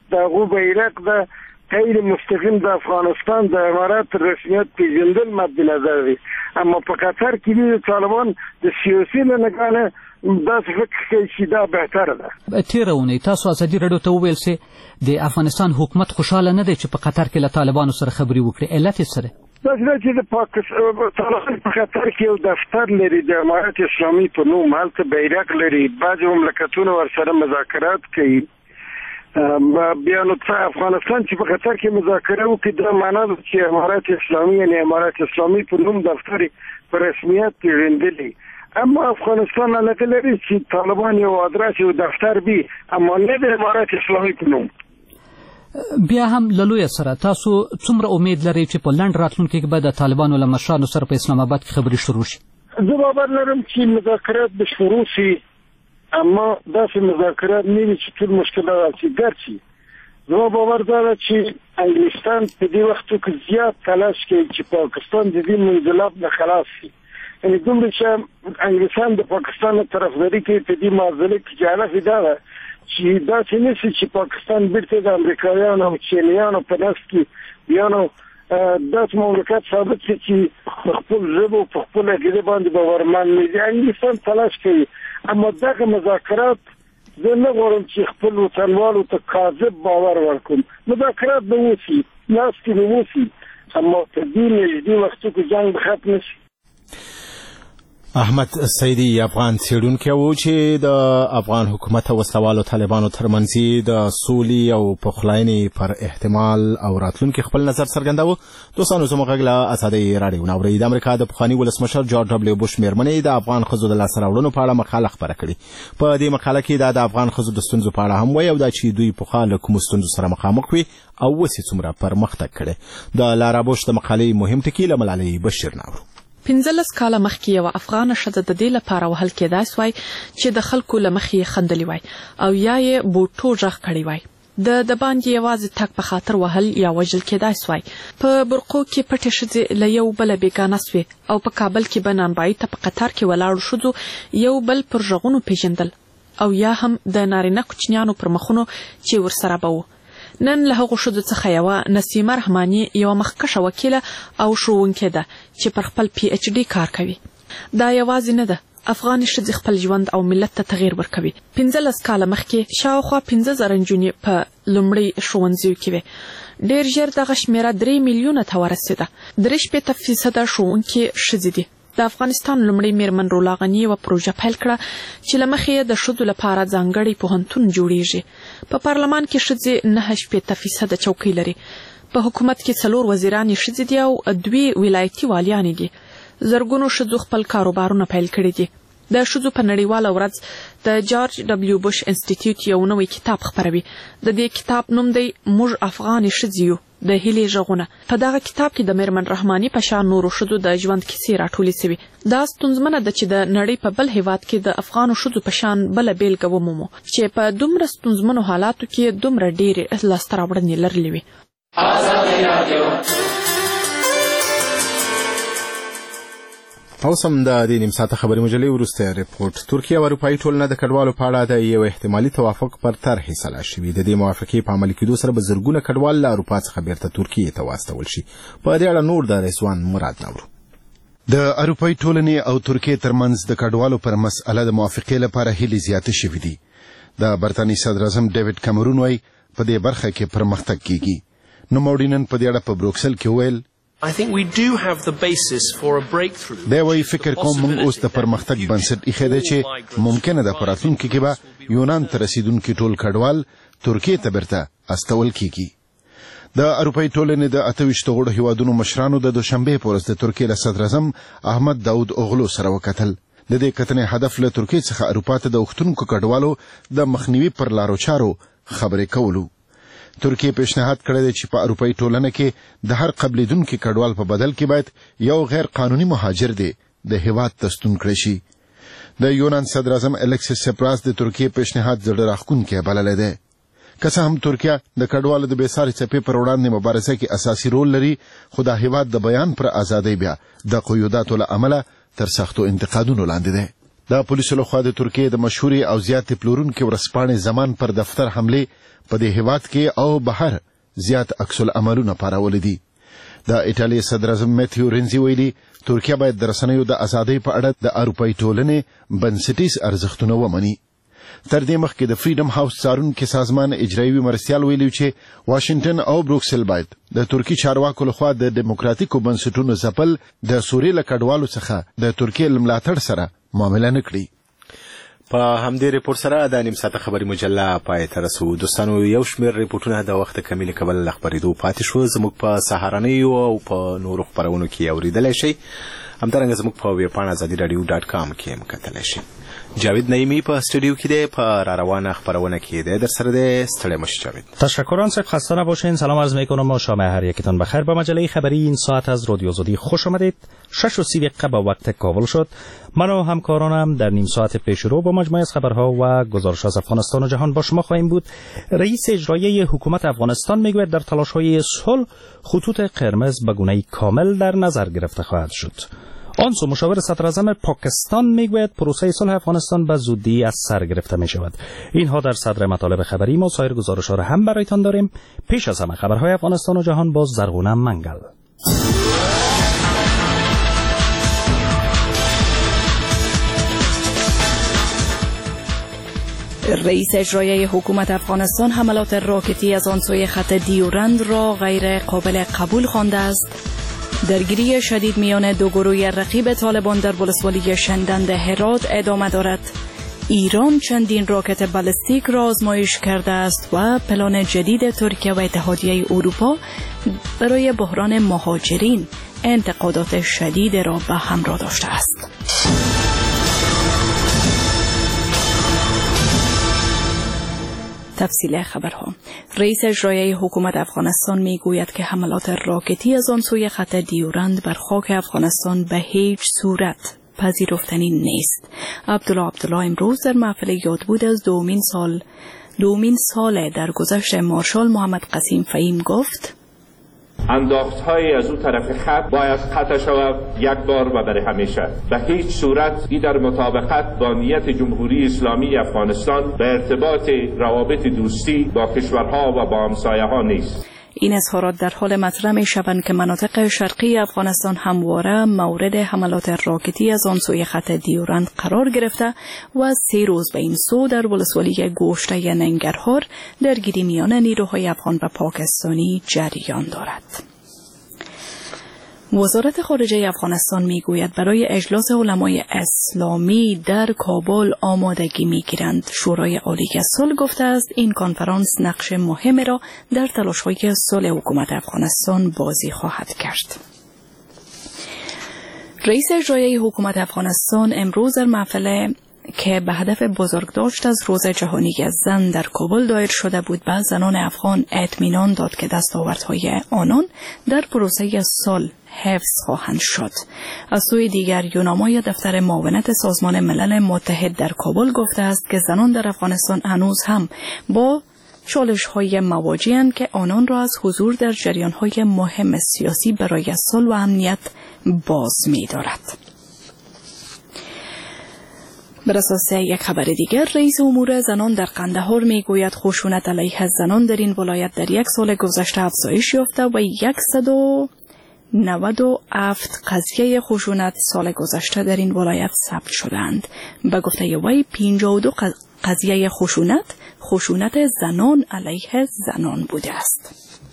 د هغو بیرغ د غیر مستقیم د افغانستان د امارات رسمیت پیژندل مد نظر دی. اما په قطر کې د طالبان د سیاسي له نګاه داسې فکر کوي چې دا بهتره ده. تېره اونۍ تاسو ازادي راډیو ته وویل چې د افغانستان حکومت خوشحاله نه دی چې په قطر کې له طالبانو سره خبرې وکړي. علت یې څه دی؟ دا چې د طالبان په قطر کې یو دفتر لري د امارت اسلامي په نوم، هلته بیرغ لري، بعضې مملکتونه ورسره مذاکرات کوي. بیا نو افغانستان چې په قطر کې مذاکره وکړي دا معنا ده چې امارت اسلامي یعنې امارت اسلامي په نوم دفتر په رسمیت پیژندلی. اما افغانستان علاقه لري چې طالبان یو ادرس یو دفتر بي، اما نه د امارت اسلامي په نوم. بیا هم له لویه سره تاسو څومره امید لرئ چې په لنډ راتلونکي کې به د طالبانو له مشرانو سره په اسلام آباد کې خبرې شروع شي؟ زه باور لرم چې مذاکرات به شروع شي، اما داسې مذاکرات نه وي چې ټول مشکلات حل شي. زما باور دا ده چې انګلستان په دې وختو کې زیات تلاش کوي چې پاکستان د دې منزلات نه خلاص شي. یعنې دومره چې انګلستان د پاکستان طرفداري کوي په دې معضله کې چې هدف دا ده چې داسې نه شي چې پاکستان بیرته د امریکایانو او چینیانو په نسل کې بیا نو داسې مملکت ثابت شي چې په خپل ژبو په خپل عقیده باندې باورمن نه دي. انګلستان تلاش کوي، اما دغه مذاکرات زه نه غواړم چې خپل وطنوالو ته کاذب باور ورکړم. مذاکرات به وشي، ناستې به وشي، اما په دې نږدې وختو کې جنګ به ختم نه شي. احمد سیدی افغان څېړونکی و چې د افغان حکومت او وسلوالو طالبانو ترمنځ د سولې او پخلاینې پر احتمال او راتلونکي خپل نظر څرګنداوه. دوستانو زموږ غږ له ازادۍ راډیو نه اورئ. د امریکا د پخواني ولسمشر جورج ډبلیو بوش مېرمنې د افغان ښځو د لاسته راوړنو په اړه مقاله خپره کړې. په دې مقاله کې د افغان ښځو د ستونزو په اړه هم وایي او دا چې دوی پخوا له کومو ستونزو سره مخامخ وي او اوس یې څومره پرمختګ کړی. د لارا بوش د مقالې مهم ټکي له ملالۍ بشیر نه اورو. 15 کاله مخکې یو افغان ښځه د دې لپاره وهل کېدای سوای چې د خلکو له مخې خندلی وای او یا یې بوټو ژغ کړی وای. د باندې یوازې تک په خاطر وهل یا وژل کېدای سوای. په برقو کې پټې ښځې له یو بل بیگانه سوې او په کابل کې به نانبایي ته په قطار کې ولاړو ښځو یو بل پر ژغونو پیژندل او یا هم د نارینه کوچنیانو پر مخونو چې ورسره به وو. نن له هغو ښځو څخه یوه نسیمه رحماني یوه مخکشه وکیله او ښوونکې ده چې پر خپل پی ایچ ډي کار کوي. دا یوازې نه ده، افغاني ښځې خپل ژوند او ملت ته تغییر ورکوي. 15 کاله مخکې شاوخوا 15,000 نجونې په لومړي ښوونځیو کې وې. ډېر ژر دغه شمېره 3 میلیونه ته ورسېده. 63% ښوونکې ښځې دي. د افغانستان لومړی میرمن رولا غني یوه پروژه پیل کړه چې له مخې د ښځو لپاره ځانګړی پوهنتون جوړیږي. په پارلمان کې ښځې 9% چوکۍ لري. په حکومت کې 4 وزیرانې ښځې دي او 2 ولایتي والیانې دي. زرګونو ښځو خپل کاروبارونه پیل کړي دي. د ښځو په نړیواله ورځ د جورج ډبلیو بوش انسټیټیوټ یو نوی کتاب خپروي. د دې کتاب نوم دی موږ افغانې ښځې یو، د هیلې غږونه. په دغه کتاب کې د میرمن رحماني په شان نورو ښځو د ژوند کیسې راټولې سوي. دا ستونزمنه ده چې د نړۍ په بل هیواد کې د افغانو ښځو په شان بله بیلګه ومومو چې په دومره ستونزمنو حالاتو کې دومره ډېرې لاسته راوړنې لرلې وي. او سم د دې نیم ساعته خبري مجلې وروسته ریپورت. ترکیه او اروپایي ټولنه د کډوالو په اړه د یو احتمالي توافق پر طرحې سلا شوي. د دې موافقې په عملي کېدو سره به زرګونه کډوال له اروپا څخه بیرته ترکیې ته واستول شي. په دې اړه نور د رضوان مراد نورو. د اروپایي ټولنې او ترکیې ترمنځ د کډوالو پر مسأله د موافقې لپاره هیلې زیاتې شوې دي. د برتانیې صدر اعظم ډیوډ کامرون وایي په دې برخه کې پرمختګ کیږي. نوموړي نن په دې اړه په بروکسل کې وویل I think we do have the basis for a breakthrough. دا وایي فکر کوم موږ اوس د پرمختګ بنسټ ایښی دی چې ممکنه ده په راتلونکي کې به یونان ته رسیدونکي ټول کډوال ترکیې ته بیرته استول کیږي. د اروپایي ټولنې د 28 غړو هیوادونو مشرانو د دوشنبې په ورځ د ترکیې له صدر اعظم احمد داود اوغلو سره وکتل. د دې کتنې هدف له ترکیې څخه اروپا ته د اوښتونکو کډوالو د مخنیوي پر لارو چارو خبرې کولو. ترکیه پیشنهاد کړی دی چې په اروپایي ټولنه کې د هر قبلیدونکي کډوال په بدل کې باید یو غیر قانوني مهاجر دی د هیواد ته ستون کړی شي. د یونان صدر اعظم الکسیس سپراس د ترکیه پیشنهاد زړه راښکونکی بللی دی. که څه هم ترکیه د کډوالو د بېساري څپې پر وړاندې مبارزه کې اساسي رول لري، خو دا هیواد د بیان پر ازادۍ بیا د قیوداتو له امله تر سختو انتقادونو لاندې دی. د پولیسو لخوا د ترکیې د مشهوري او زیات پلورونکي ورځپاڼې زمان پر دفتر حمله په دې هیواد کې او بهر زیات عکس العملونه پارول دي. د ایټالیا صدر اعظم میتیو رینزي ویلي ترکیه باید د رسنیو د ازادۍ په اړه د اروپایي ټولنې بنسټیز ارزښتونه ومني. تر دې مخکې د فریډم هاوس څارونکي سازمان اجرایوي مرستیال ویلي چې واشنگټن او بروکسل باید د ترکی چارواکو لخوا د دیموکراتیکو بنسټونو ځپل د سوري له کډوالو څخه د ترکیې له ملاتړ سره معامله نه کړي. په همدې ریپورت سره د نیم ساعته خبري مجله پای ته رسو. دوستانو یو شمېر ریپورتونه د وخت کمیل کول خبرېدو پاتې شو. زموږ په سهارنیو او په نورو خبرونو کې اوریدلای شئ. همدارنګه زموږ په ویبپاڼه azadiradio.com کې هم کتلی شئ. جاوید نعیمی په استودیو کې دی، په راروانه خبرونه کې دی. در سره دی. ستړی مشید جاوید. تشکر آن صاحب، خسته نباشین. سلام عرض میکنم و شام هر یکتان بخیر. به مجله خبری این ساعت از رادیو آزادی خوش آمدید. 6:30 به وقت کابل شد. من و همکارانم در نیم ساعت پیشرو با مجموعه از خبرها و گزارش از افغانستان و جهان با شما خواهیم بود. رئیس اجرایی حکومت افغانستان میگوید در تلاش‌های صلح خطوط قرمز به گونه‌ای کامل در نظر گرفته خواهد شد. آنسو مشاور صدر اعظم پاکستان میگوید پروسه صلح افغانستان به زودی از سر گرفته می شود. اینها در صدر مطالب خبری ما. سایر گزارش‌ها را هم برایتان داریم. پیش از همه خبرهای افغانستان و جهان با زرغونه منگل. رئیس اجرایی حکومت افغانستان حملات راکتی از آن سوی خط دیورند را غیر قابل قبول خوانده است. درگیری شدید میان دو گروه رقیب طالبان در ولسوالی شندند هرات ادامه دارد. ایران چندین راکت بالستیک را آزمایش کرده است و پلان جدید ترکیه و اتحادیه اروپا برای بحران مهاجرین انتقادات شدید را به همراه داشته است. تفصیل خبرها. رئیس اجرایی حکومت افغانستان میگوید که حملات راکتی از آن سوی خط دیورند بر خاک افغانستان به هیچ صورت پذیرفتنی نیست. عبدالله امروز در محفل یادبود از دومین سال درگذشت مارشال محمد قسیم فهیم گفت: انداخت‌های از اون طرف خط باید قطع شود یک بار و برای همیشه. به هیچ صورت این در مطابقت با نیت جمهوری اسلامی افغانستان به ارتباط روابط دوستی با کشورها و با همسایه‌ها نیست. این اظهارات در حال مطرح می‌شوند که مناطق شرقی افغانستان همواره مورد حملات راکتی از آن سوی خط دیورند قرار گرفته و 3 روز به این سو در ولسوالی گوشته ننگرهار درگیری میان نیروهای افغان و پاکستانی جریان دارد. وزارت خارجه افغانستان میگوید برای اجلاس علمای اسلامی در کابل آمادگی میگیرند. شورای عالی صلح گفته است این کنفرانس نقش مهمی را در تلاش‌های صلح حکومت افغانستان بازی خواهد کرد. رئیس اجرایی حکومت افغانستان امروز در محفل که به هدف بزرگداشت از روز جهانی زن در کابل دایر شده بود به زنان افغان اطمینان داد که دستاوردهای آنان در پروسه صلح حفظ خواهند شد. از سوی دیگر یونامای دفتر معاونت سازمان ملل متحد در کابل گفته است که زنان در افغانستان هنوز هم با چالش‌های مواجه‌اند که آنان را از حضور در جریان‌های مهم سیاسی برای صلح و امنیت باز می‌دارد. بر اساس یک خبر دیگر، رئیس امور زنان در قندهار میگوید خشونت علیه زنان در این ولایت در یک سال گذشته افزایش یافته و 197 قضیه خشونت سال گذشته در این ولایت ثبت شدند. به گفته وی 52 قضیه خشونت زنان علیه زنان بوده است.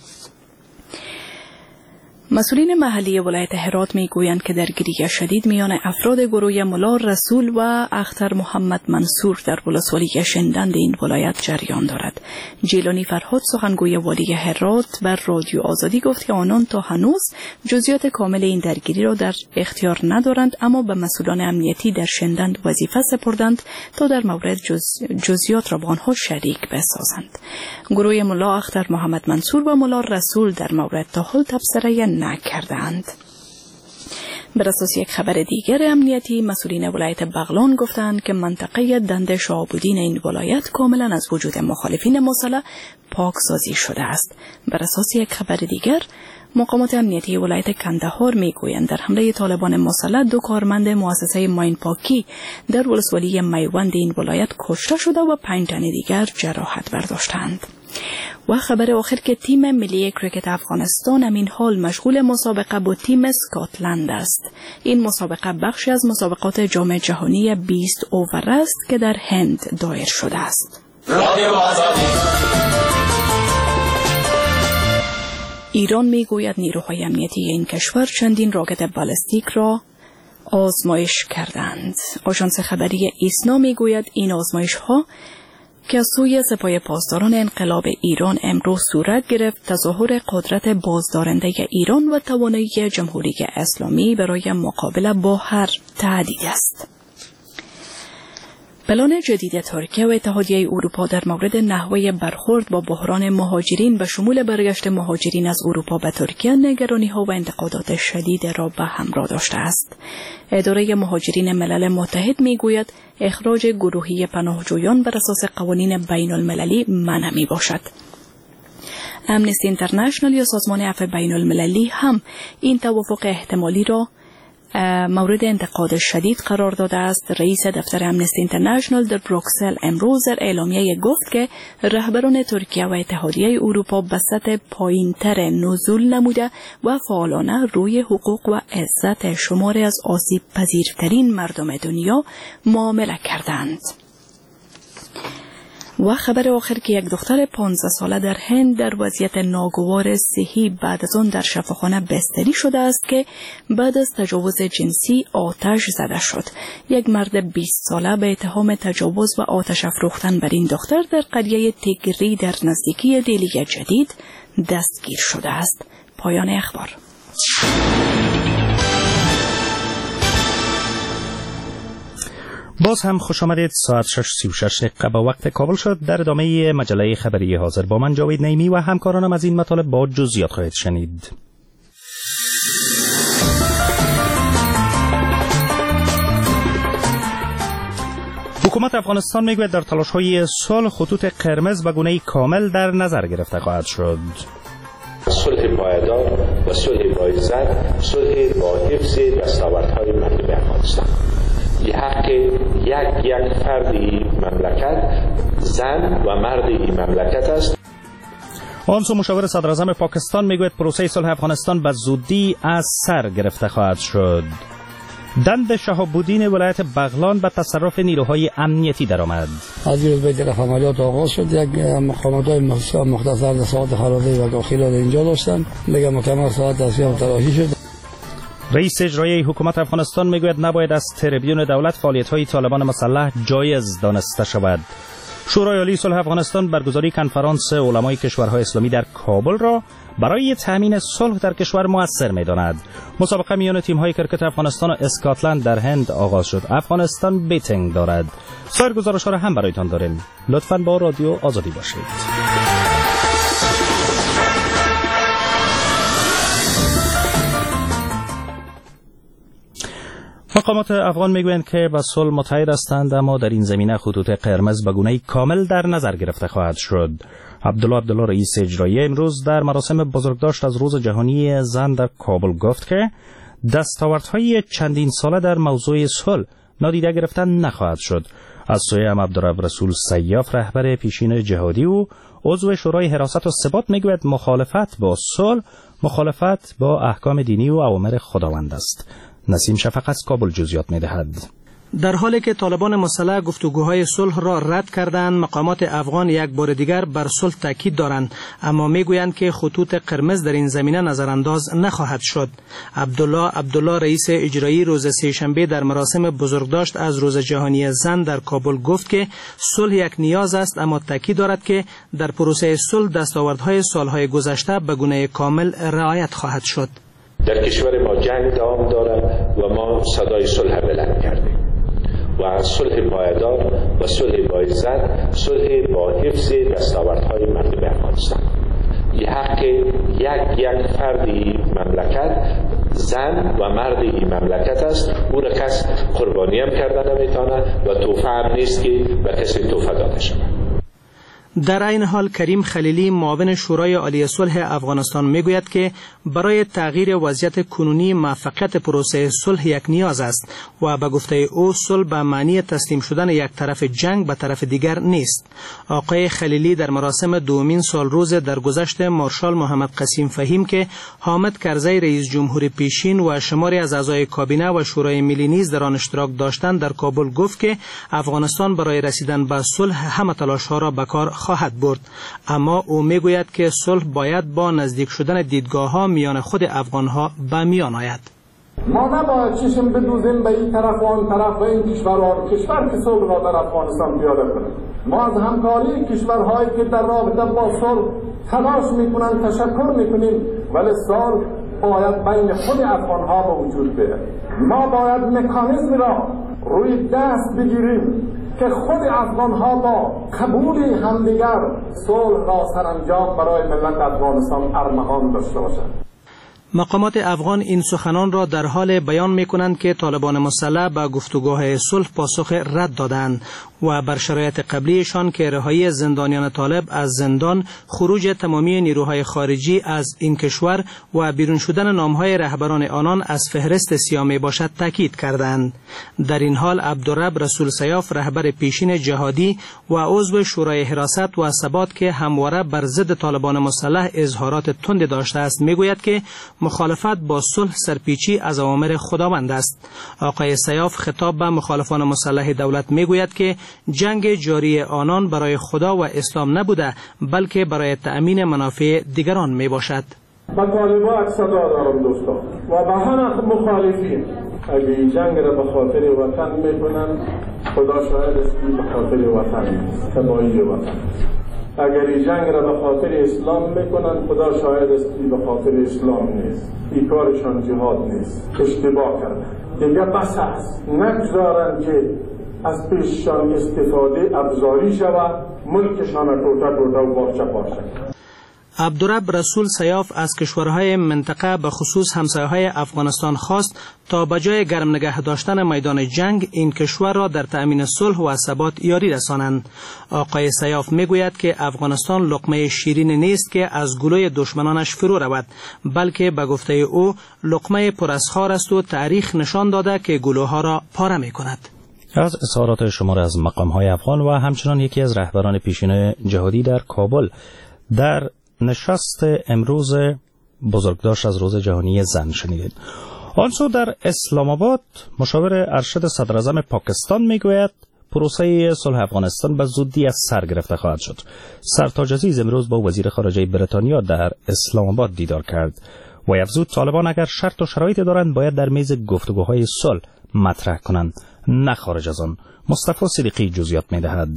مسئولین محلی ولایت هرات میگویند که درگیری شدید میان افراد گروه ملا رسول و اختر محمد منصور در ولسوالی شندند این ولایت جریان دارد. جیلانی فرهاد سخنگوی والی هرات بر رادیو آزادی گفت که آنان تا هنوز جزئیات کامل این درگیری را در اختیار ندارند، اما به مسئولان امنیتی در شندند وظیفه سپردند تا در مورد جزئیات را با آنها شریک بسازند. گروه ملا اختر محمد منصور و ملا رسول در مورد تا حال تبصره نکردند. بر اساس یک خبر دیگر امنیتی، مسئولین ولایت بغلان گفتند که منطقه دنده شهاب‌الدین این ولایت کاملا از وجود مخالفین مسلح پاکسازی شده است. بر اساس یک خبر دیگر، مقامات امنیتی ولایت کندهار میگویند در حمله طالبان مسلح 2 کارمند مؤسسه ماین پاکی در ولسوالی میوند این ولایت کشته شده و 5 تن دیگر جراحت برداشتند. و خبر آخر که تیم ملی کریکت افغانستان همین حال مشغول مسابقه با تیم اسکاتلند است. این مسابقه بخشی از مسابقات جام جهانی 20 اوور است که در هند دایر شده است. ایران میگوید نیروهای امنیتی این کشور چندین راکت بالستیک را آزمایش کردند. آژانس خبری ایسنا میگوید این آزمایش ها که از سوی سپاه پاسداران انقلاب ایران امروز صورت گرفت، تظاهر قدرت بازدارنده ایران و توانایی جمهوری اسلامی برای مقابله با هر تهدید است. پلان جدید ترکیه و اتحادیه اروپا در مورد نحوه برخورد با بحران مهاجرین به شمول برگشت مهاجرین از اروپا به ترکیه نگرانی‌ها و انتقادات شدید را به همراه داشته است. اداره مهاجرین ملل متحد میگوید اخراج گروهی پناهجویان بر اساس قوانین بین المللی منع می باشد. امنستی اینترنشنال یا سازمان عفو بین المللی هم این توافق احتمالی را مورد انتقاد شدید قرار داده است. رئیس دفتر امنستی اینترنشنال در بروکسل امروز در اعلامیه گفت که رهبران ترکیه و اتحادیه اروپا به سطح پایین‌تر نزول نموده و فعالانه روی حقوق و عزت شماری از آسیب پذیرترین مردم دنیا معامله کردند. و خبر آخر که یک دختر 15 ساله در هند در وضعیت ناگوار صحی بعد از آن در شفاخانه بستری شده است که بعد از تجاوز جنسی آتش زده شد. یک مرد 20 ساله به اتهام تجاوز و آتش افروختن بر این دختر در قریه تگری در نزدیکی دلی جدید دستگیر شده است. پایان اخبار. باز هم خوش آمدید. ساعت 6:36 به وقت کابل شد. در ادامه مجله خبری حاضر با من جاوید نیمی و همکارانم از این مطالب با جزئیات خواهید شنید. حکومت افغانستان میگوید در تلاش‌های صلح خطوط قرمز به گونه‌ای کامل در نظر گرفته خواهد شد. صلح پایدار و صلح با عزت، صلح با حفظ دستاوردهای مردم افغانستان. این حق یک فردی مملکت، زن و مرد این مملکت است. آنسو مشاور صدراعظم پاکستان میگوید پروسه صلح افغانستان به زودی از سر گرفته خواهد شد. دند شهاب‌الدین ولایت بغلان به تصرف نیروهای امنیتی درآمد. از روز به طرف عملیات آغاز شد. یک مقامات‌های مختصر در ساعت خرابه و داخلات اینجا داشتن. دیگه مکمل ساعت دستیاب تلاشی شد. رئیس اجرایی حکومت افغانستان میگوید نباید از تریبیون دولت فعالیت‌های طالبان مسلح جایز دانسته شود. شورای عالی صلح افغانستان برگزاری کنفرانس علمای کشورهای اسلامی در کابل را برای تامین صلح در کشور مؤثر می‌داند. مسابقه میان تیم‌های کرکت افغانستان و اسکاتلند در هند آغاز شد. افغانستان بیتینگ دارد. سایر گزارش‌ها را هم برایتان داریم. لطفاً با رادیو آزادی باشید. مقامات افغان میگویند که به صلح متحد هستند، اما در این زمینه خطوط قرمز به گونه‌ای کامل در نظر گرفته خواهد شد. عبدالله رئیس اجرایی امروز در مراسم بزرگداشت از روز جهانی زن در کابل گفت که دستاوردهای چندین ساله در موضوع صلح نادیده گرفته نخواهد شد. از سوی عبدالرب رسول سیاف رهبر پیشین جهادی و عضو شورای حراست و ثبات میگوید مخالفت با صلح مخالفت با احکام دینی و اوامر خداوند است. نسیم شفق از کابل جزئیات می‌دهد. در حالی که طالبان مسلح گفتگوهای صلح را رد کردند، مقامات افغان یک بار دیگر بر صلح تاکید دارند، اما میگویند که خطوط قرمز در این زمینه نظرانداز نخواهد شد. عبدالله رئیس اجرایی روز سه‌شنبه در مراسم بزرگداشت از روز جهانی زن در کابل گفت که صلح یک نیاز است، اما تاکید دارد که در پروسه صلح دستاوردهای سالهای گذشته به گونه کامل رعایت خواهد شد. در کشور ما جنگ دوام دارد و ما صدای صلح بلند کردیم و صلح پایدار و صلح با عزت، صلح با حفظ دستاوردهای مردم افغانستان. این حق یک فردی مملکت، زن و مرد این مملکت است. او را کس قربانی هم کردن نمیتونه و توفه هم نیست که به کسی توفه داده شود. در این حال کریم خلیلی معاون شورای عالی صلح افغانستان میگوید که برای تغییر وضعیت کنونی موفقیت پروسه صلح یک نیاز است و به گفته او صلح به معنی تسلیم شدن یک طرف جنگ به طرف دیگر نیست. آقای خلیلی در مراسم دومین سالروز درگذشت مارشال محمد قسیم فهیم که حامد کرزی رئیس جمهور پیشین و شماری از اعضای کابینه و شورای ملی نیز در آن اشتراک داشتند در کابل گفت که افغانستان برای رسیدن به صلح همه تلاش‌ها را به کار خواهد برد، اما او میگوید که صلح باید با نزدیک شدن دیدگاه‌ها میان خود افغان‌ها به میان آید. ما نباید چشم بدوزیم به این طرف و آن طرف و این کشور که صلح را در افغانستان پیاده کنیم. ما از همکاری کشورهایی که در رابطه با صلح تلاش میکنند تشکر میکنیم، ولی صلح باید بین خود افغان‌ها به وجود بیاید. ما باید مکانیزم را روی دست بگیریم که خود افغان‌ها با قبول همدیگر صلح را سرانجام برای ملت افغانستان ارمغان داشته باشند. مقامات افغان این سخنان را در حال بیان می‌کنند که طالبان مسلح به گفتگوهای صلح پاسخ رد دادند و بر شرایط قبلیشان که رهایی زندانیان طالب از زندان، خروج تمامی نیروهای خارجی از این کشور و بیرون شدن نام‌های رهبران آنان از فهرست سیاه میباشد تاکید کردند. در این حال عبدالرب رسول سیاف رهبر پیشین جهادی و عضو شورای حراست و ثبات که همواره بر ضد طالبان مسلح اظهارات تند داشته است میگوید که مخالفت با صلح سرپیچی از اوامر خداوند است. آقای سیاف خطاب به مخالفان مسلح دولت میگوید که جنگ جاری آنان برای خدا و اسلام نبوده بلکه برای تأمین منافع دیگران می باشد. با طالبان صدا دارم دوستان و به همه مخالفین، اگه این جنگ را به خاطر وطن میکنن خدا شاهد است که به خاطر وطن نیست، تباهی وطن. اگر این جنگ را به خاطر اسلام میکنن خدا شاهد است که به خاطر اسلام نیست، این کارشان جهاد نیست، اشتباه کردن. دیگه بس است، نگذارن که از پیششان استفاده ابزاری شود، ملکشان ټوټه ټوټه و پارچه پارچه. عبدالرب رسول سیاف از کشورهای منطقه به خصوص همسایه‌های افغانستان خواست تا بجای گرم نگه داشتن میدان جنگ این کشور را در تأمین صلح و ثبات یاری رسانند. آقای سیاف میگوید که افغانستان لقمه شیرین نیست که از گلوی دشمنانش فرو رود، بلکه به گفته او لقمه پر از خار است و تاریخ نشان داده که گلوها را پاره میکند. از اظهارات شمار از مقام‌های افغان و همچنان یکی از رهبران پیشین جهادی در کابل در نشست امروز بزرگداشت از روز جهانی زن شنیدید. آنسو در اسلام آباد مشاور ارشد صدراعظم پاکستان میگوید پروسه صلح افغانستان به زودی از سر گرفته خواهد شد. سرتاج عزیز امروز با وزیر خارجه بریتانیا در اسلام آباد دیدار کرد و افزود طالبان اگر شرط و شرایطی دارند باید در میز گفتگوهای صلح مطرح کنند، نه خارج از آن. مصطفی صدیقی جزئیات میدهد.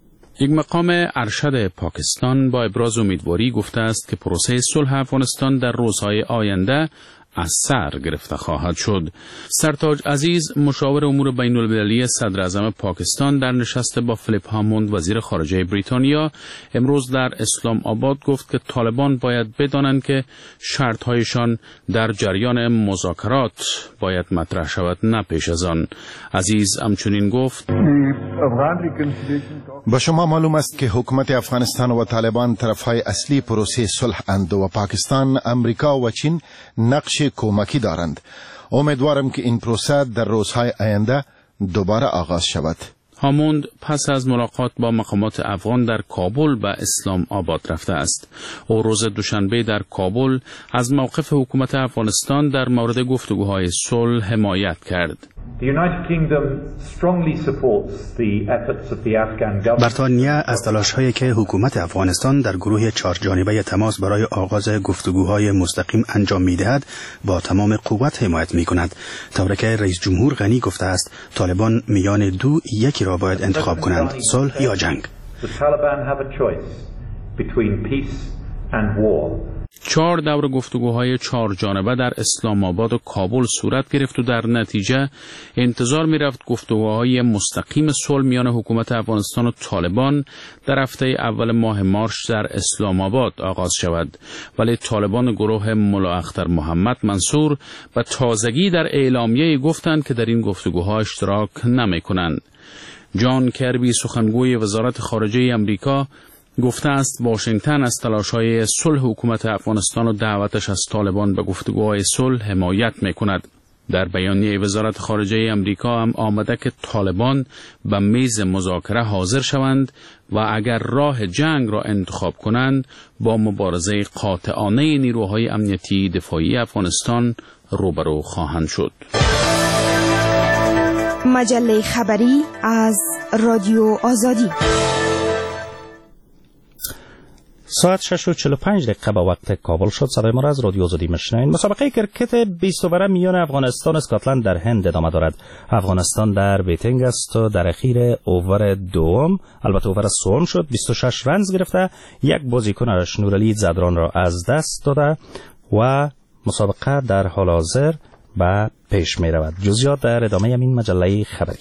یک مقام ارشد پاکستان با ابراز امیدواری گفته است که پروسه صلح افغانستان در روزهای آینده از سر گرفته خواهد شد. سرتاج عزیز مشاور امور بین المللی صدر اعظم پاکستان در نشست با فلیپ هاموند وزیر خارجه بریتانیا امروز در اسلام آباد گفت که طالبان باید بدانند که شرطهایشان در جریان مذاکرات باید مطرح شود، نه پیش از آن. عزیز همچنین گفت به شما معلوم است که حکومت افغانستان و طالبان طرفهای اصلی پروسه صلح اند و پاکستان، امریکا و چین نقش کمکی دارند. امیدوارم که این پروسه در روزهای آینده دوباره آغاز شود. هاموند پس از ملاقات با مقامات افغان در کابل به اسلام آباد رفته است. او روز دوشنبه در کابل از موقف حکومت افغانستان در مورد گفتگوهای صلح حمایت کرد. بریتانیا از تلاش‌هایی که حکومت افغانستان در گروه چهارجانبه تماس برای آغاز گفتگوهای مستقیم انجام می‌دهد با تمام قوت حمایت می‌کند، طوری که رئیس جمهور غنی گفته است طالبان میان دو یکی را باید انتخاب کنند، صلح یا جنگ. 4 دور گفتگوهای 4 جانبه در اسلام آباد و کابل صورت گرفت و در نتیجه انتظار می‌رفت گفتگوهای مستقیم صلح میان حکومت افغانستان و طالبان در هفته اول ماه مارس در اسلام آباد آغاز شود، ولی طالبان گروه ملا اختر محمد منصور به تازگی در اعلامیه گفتند که در این گفتگوها اشتراک نمی‌کنند. جان کربی سخنگوی وزارت خارجه امریکا گفته است واشنگتن از تلاش‌های صلح حکومت افغانستان و دعوتش از طالبان به گفتگوهای صلح حمایت می‌کند. در بیانیه وزارت خارجه امریکا هم آمده که طالبان به میز مذاکره حاضر شوند و اگر راه جنگ را انتخاب کنند با مبارزه قاطعانه نیروهای امنیتی دفاعی افغانستان روبرو خواهند شد. مجله خبری از رادیو آزادی. ساعت 6:45 به وقت کابل شد. صدای ما را از رادیو آزادی میشنوید. مسابقه کرکت 20 اووره میان افغانستان و اسکاتلند در هند ادامه دارد. افغانستان در بیتینگ است و در اخیر اوور دوم، البته اوور سوم شد، 26 رنز گرفته، یک بازیکنش نورعلی زدران را از دست داده و مسابقه در حال حاضر به پیش می رود. جزئیات در ادامه این مجله خبری.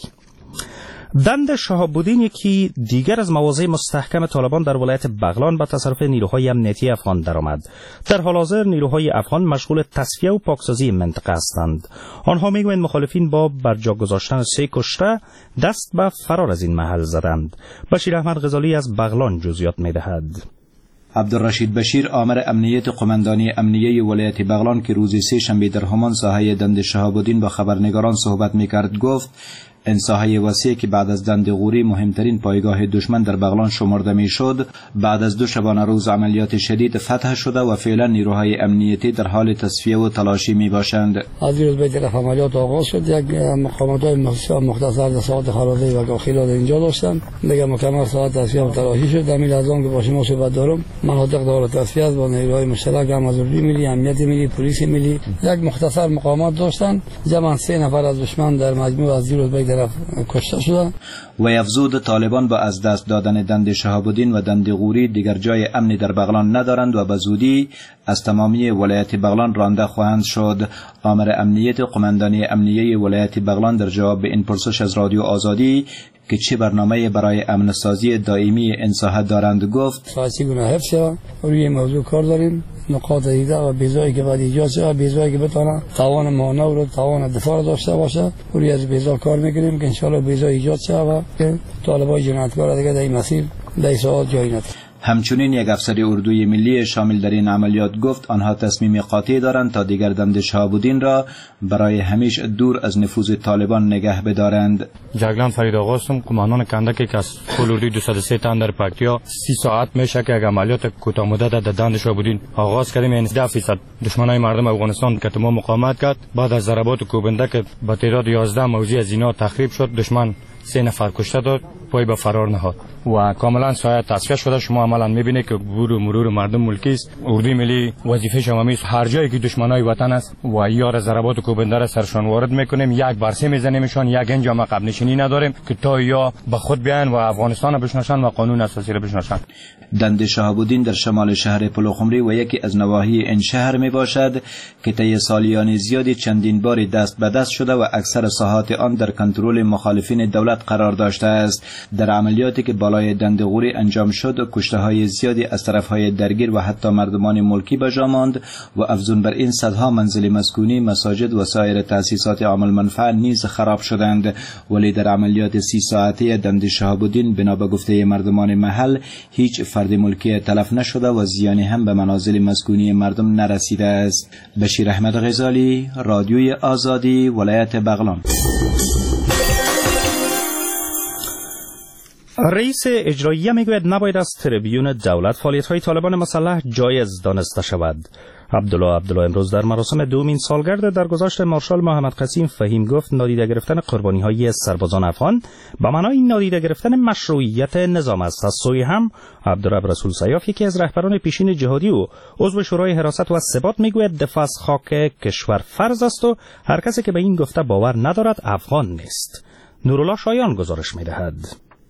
دند شهاب الدین یکی دیگر از مواضع مستحکم طالبان در ولایت بغلان به تصرف نیروهای امنیتی افغان درآمد. در حال حاضر نیروهای افغان مشغول تصفیه و پاکسازی منطقه هستند. آنها میگویند مخالفین با برجا گذاشتن 3 کشته دست به فرار از این محل زدند. بشیر احمد غزالی از بغلان جزئیات میدهد. عبدالرشید بشیر آمر امنیت قماندانی امنیه ولایت بغلان که روز 3 شنبه در همان ساحه دند شهاب الدین با خبرنگاران صحبت میکرد گفت این ساحه وسیع که بعد از دند غوری مهمترین پایگاه دشمن در بغلان شمرده میشد، بعد از 2 شبانه روز عملیات شدید فتح شده و فعلا نیروهای امنیتی در حال تصفیه و تلاشی می باشند. از روز به طرف عملیات آغاز شد. یک مقامات مختصر در ساعت خرازه و داخلات اینجا داشتن. دیگه مکمل ساعت تصفیه و تلاشی شد. در از آن که با شما صحبت دارم، مناطق دور تصفیه است با نیروهای مشترک هم از ملی، امنیت ملی، پلیس ملی. یک مختصر مقامات داشتن. جمع 3 نفر از دشمن در مجموع از روز به کشته شدند. و افزود طالبان با از دست دادن دند شهاب الدین و دند غوری دیگر جای امنی در بغلان ندارند و به زودی از تمامی ولایت بغلان رانده خواهند شد. آمر امنیت قماندانی امنیه ولایت بغلان در جواب به این پرسش از رادیو آزادی که چه برنامه برای امن سازی دائمی این ساحه دارند گفت ساعتی گونه حفظ شد. روی موضوع کار داریم. نقاط دیده و بیزایی که باید ایجاد شد، بیزایی که بتونه توان مانور رو توان دفاع داشته باشه، روی از بیزا کار میکنیم که انشالله بیزا ایجاد شد و که طالبای جنایتکار دیگه در این مسیر در ساعت جایی نداره. همچنین یک افسر اردوی ملی شامل در این عملیات گفت آنها تصمیم قاطع دارند تا دیگر دند شهاب الدین را برای همیشه دور از نفوذ طالبان نگه بدارند. جگلان فرید آقا هستم، قماندان کندک که از اردوی 203 تن در پکتیا. 30 ساعت میشه که یک عملیات کوتاه مدت در دند شهاب الدین آغاز کردیم. یعنی 10% دشمنای مردم افغانستان که تمام مقاومت کرد، بعد از ضربات کوبنده که با تعداد 11 موضع از اینا تخریب شد، دشمن 3 نفر کشته داد، پای به فرار نهاد و کاملا سایه تصفیه شده. شما عملا میبینید که مرور مردم ملکی است. اردوی ملی وظیفه شما است هر جایی که دشمنای وطن است و یار ضربات کوبنده را سرشان وارد میکنیم، یک برسه میزنیمشان، یک انجام عقب نشینی نداریم که تا یا به خود بیان و افغانستان را بشناسن و قانون اساسی را بشناسن. دند شهاب الدین در شمال شهر پلوخمری و یکی از نواحی این شهر می باشد که طی سالیان زیادی چندین بار دست به دست شده و اکثر ساحات آن در کنترل مخالفین دولت قرار داشته است. در عملیاتی که بالای دند غوری انجام شد، کشته های زیادی از طرف های درگیر و حتی مردمان ملکی به جا ماند و افزون بر این صدها منزل مسکونی، مساجد و سایر تأسیسات عام المنفعه نیز خراب شدند. ولی در عملیات 30 ساعته دند شهاب الدین بنا به گفته مردمان محل هیچ فرد ملکی تلف نشده و زیانی هم به منازل مسکونی مردم نرسیده است. بشیر احمد غزالی، رادیوی آزادی، ولایت بغلان. رئیس اجراییه میگوید نباید از تریبیون دولت فعالیت‌های طالبان مسلح جایز دانسته شود. عبدالله امروز در مراسم دومین سالگرد درگذشت مارشال محمد قسیم فهیم گفت نادیده گرفتن قربانی‌های سربازان افغان به معنای نادیده گرفتن مشروعیت نظام است. از سوی هم عبدالرب رسول سیاف، یکی از رهبران پیشین جهادی و عضو شورای حراست و ثبات، میگوید دفاع از خاک کشور فرض است و هر کسی که به این گفته باور ندارد افغان نیست. نورالله شایان گزارش می‌دهد.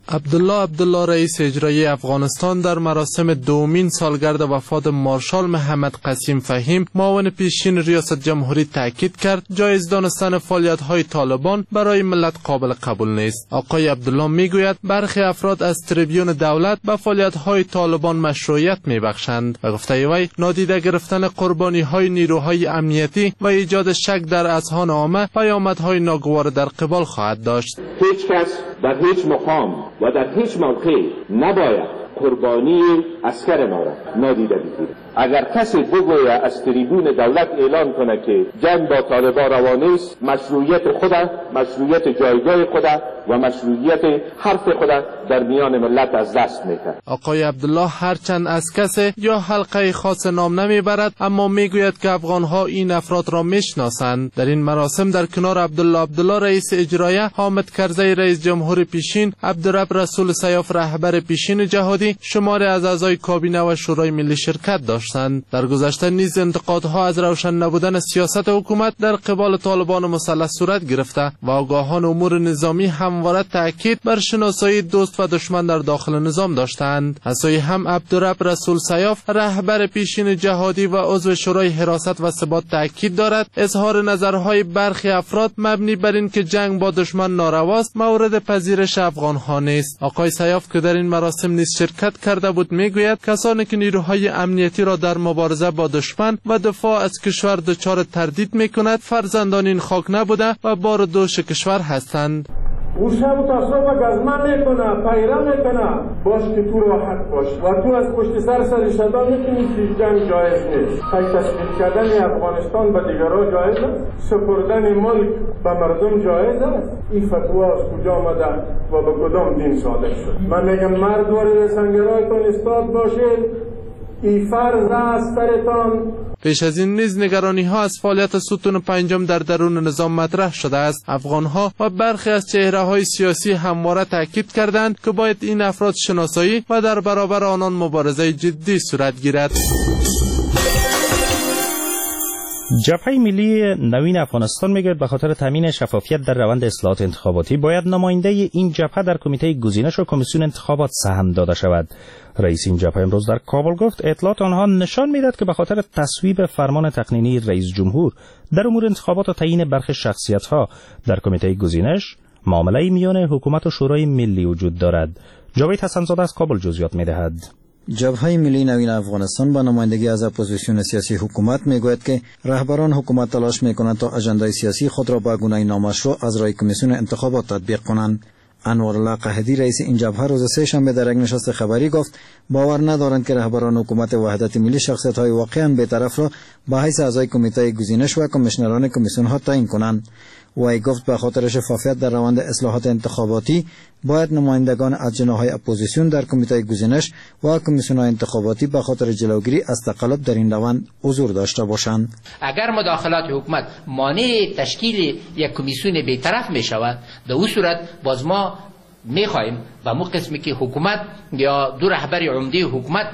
عبدالله رئیس اجرایی افغانستان در مراسم دومین سالگرد وفات مارشال محمد قسیم فهیم معاون پیشین ریاست جمهوری تاکید کرد جایز دانستن فعالیت‌های طالبان برای ملت قابل قبول نیست. آقای عبدالله میگوید برخی افراد از تریبیون دولت به فعالیت‌های طالبان مشروعیت میبخشند و گفته وی نادیده گرفتن قربانی‌های نیروهای امنیتی و ایجاد شک در اذهان عامه پیامدهای ناگوار در قبال خواهد داشت. هیچ کس در هیچ مقام و در هیچ موقع نباید قربانی عسکر ما را نادیده بگیرد. اگر کسی بگوید از تریبون دولت اعلان کنه که جنگ با طالبان روا نیست، مشروعیت خود، مشروعیت جایگاه خود و مشروعیت حرف خود در میان ملت از دست می‌دهد. آقای عبدالله هرچند از کسی یا حلقه خاص نام نمیبرد، اما میگوید که افغان‌ها این افراد را میشناسند. در این مراسم در کنار عبدالله رئیس اجرایه، حامد کرزی رئیس جمهور پیشین، عبدالرب رسول سیاف رهبر پیشین جهادی، شماری از اعضای کابینه و شورای ملی شرکت داشتند. در گذشته نیز انتقادها از روشن نبودن سیاست حکومت در قبال طالبان مسلح صورت گرفته و آگاهان امور نظامی همواره تاکید بر شناسایی دوست و دشمن در داخل نظام داشتند. از سوی هم عبدالرب رسول سیاف رهبر پیشین جهادی و عضو شورای حراست و ثبات تاکید دارد اظهار نظرهای برخی افراد مبنی بر این که جنگ با دشمن نارواست مورد پذیرش افغان‌ها نیست. آقای سیاف که در این مراسم نیز شرکت کرده بود میگوید کسانی که نیروهای امنیتی را در مبارزه با دشمن و دفاع از کشور دچار تردید میکند فرزندان این خاک نبوده و بار دوش کشور هستند. او شب و تا صبح گزمه میکنه، پیره میکنه، باش که تو راحت باش و تو از پشت سر شدا میکنی که جنگ جایز نیست. تشکیل کردن افغانستان به دیگرها جایز است، سپردن ملک به مردم جایز است. این فتوا از کجا آمده و به کدام دین صادر شد؟ من میگم مرد وارد سنگرهایتان استاد باشید، این فرض است سرتان. پیش از این نیز نگرانی ها از فعالیت ستون پنجم در درون نظام مطرح شده است. افغان ها و برخی از چهره های سیاسی همواره تاکید کردند که باید این افراد شناسایی و در برابر آنان مبارزه جدی صورت گیرد. جبهه ملی نوین افغانستان میگوید به خاطر تامین شفافیت در روند اصلاحات انتخاباتی باید نماینده این جبهه در کمیته گزینش و کمیسیون انتخابات سهم داده شود. رئیس این جبهه امروز در کابل گفت اطلاعات آنها نشان میدهد که به خاطر تصویب فرمان تقنینی رئیس جمهور در امور انتخابات و تعیین برخی شخصیت‌ها در کمیته گزینش معامله میان حکومت و شورای ملی وجود دارد. جاوید حسن‌زاده از کابل جزئیات میدهد. جبهه ملی نوین افغانستان با نمایندگی از اپوزیسیون سیاسی حکومت میگوید که رهبران حکومت تلاش میکنند تا اجندای سیاسی خود را با گونه‌ای نامشروع از رای کمیسیون انتخابات تطبیق کنند. انوارالله قحدی رئیس این جبهه روز سه‌شنبه در یک نشست خبری گفت باور ندارند که رهبران حکومت وحدت ملی شخصیت‌های واقعاً بی‌طرف را به حیث اعضای کمیته گزینش و کمیشنران کمیسیون‌ها تعیین کنند. وی گفت به خاطر شفافیت در روند اصلاحات انتخاباتی باید نمایندگان از جناح‌های اپوزیسیون در کمیته گزینش و کمیسیون‌های انتخاباتی به خاطر جلوگیری از تقلب در این روند حضور داشته باشند. اگر مداخلات حکومت مانع تشکیل یک کمیسیون بی‌طرف می‌شود، در این صورت باز ما می‌خواهیم و مو قسمی که حکومت یا دو رهبر عمده حکومت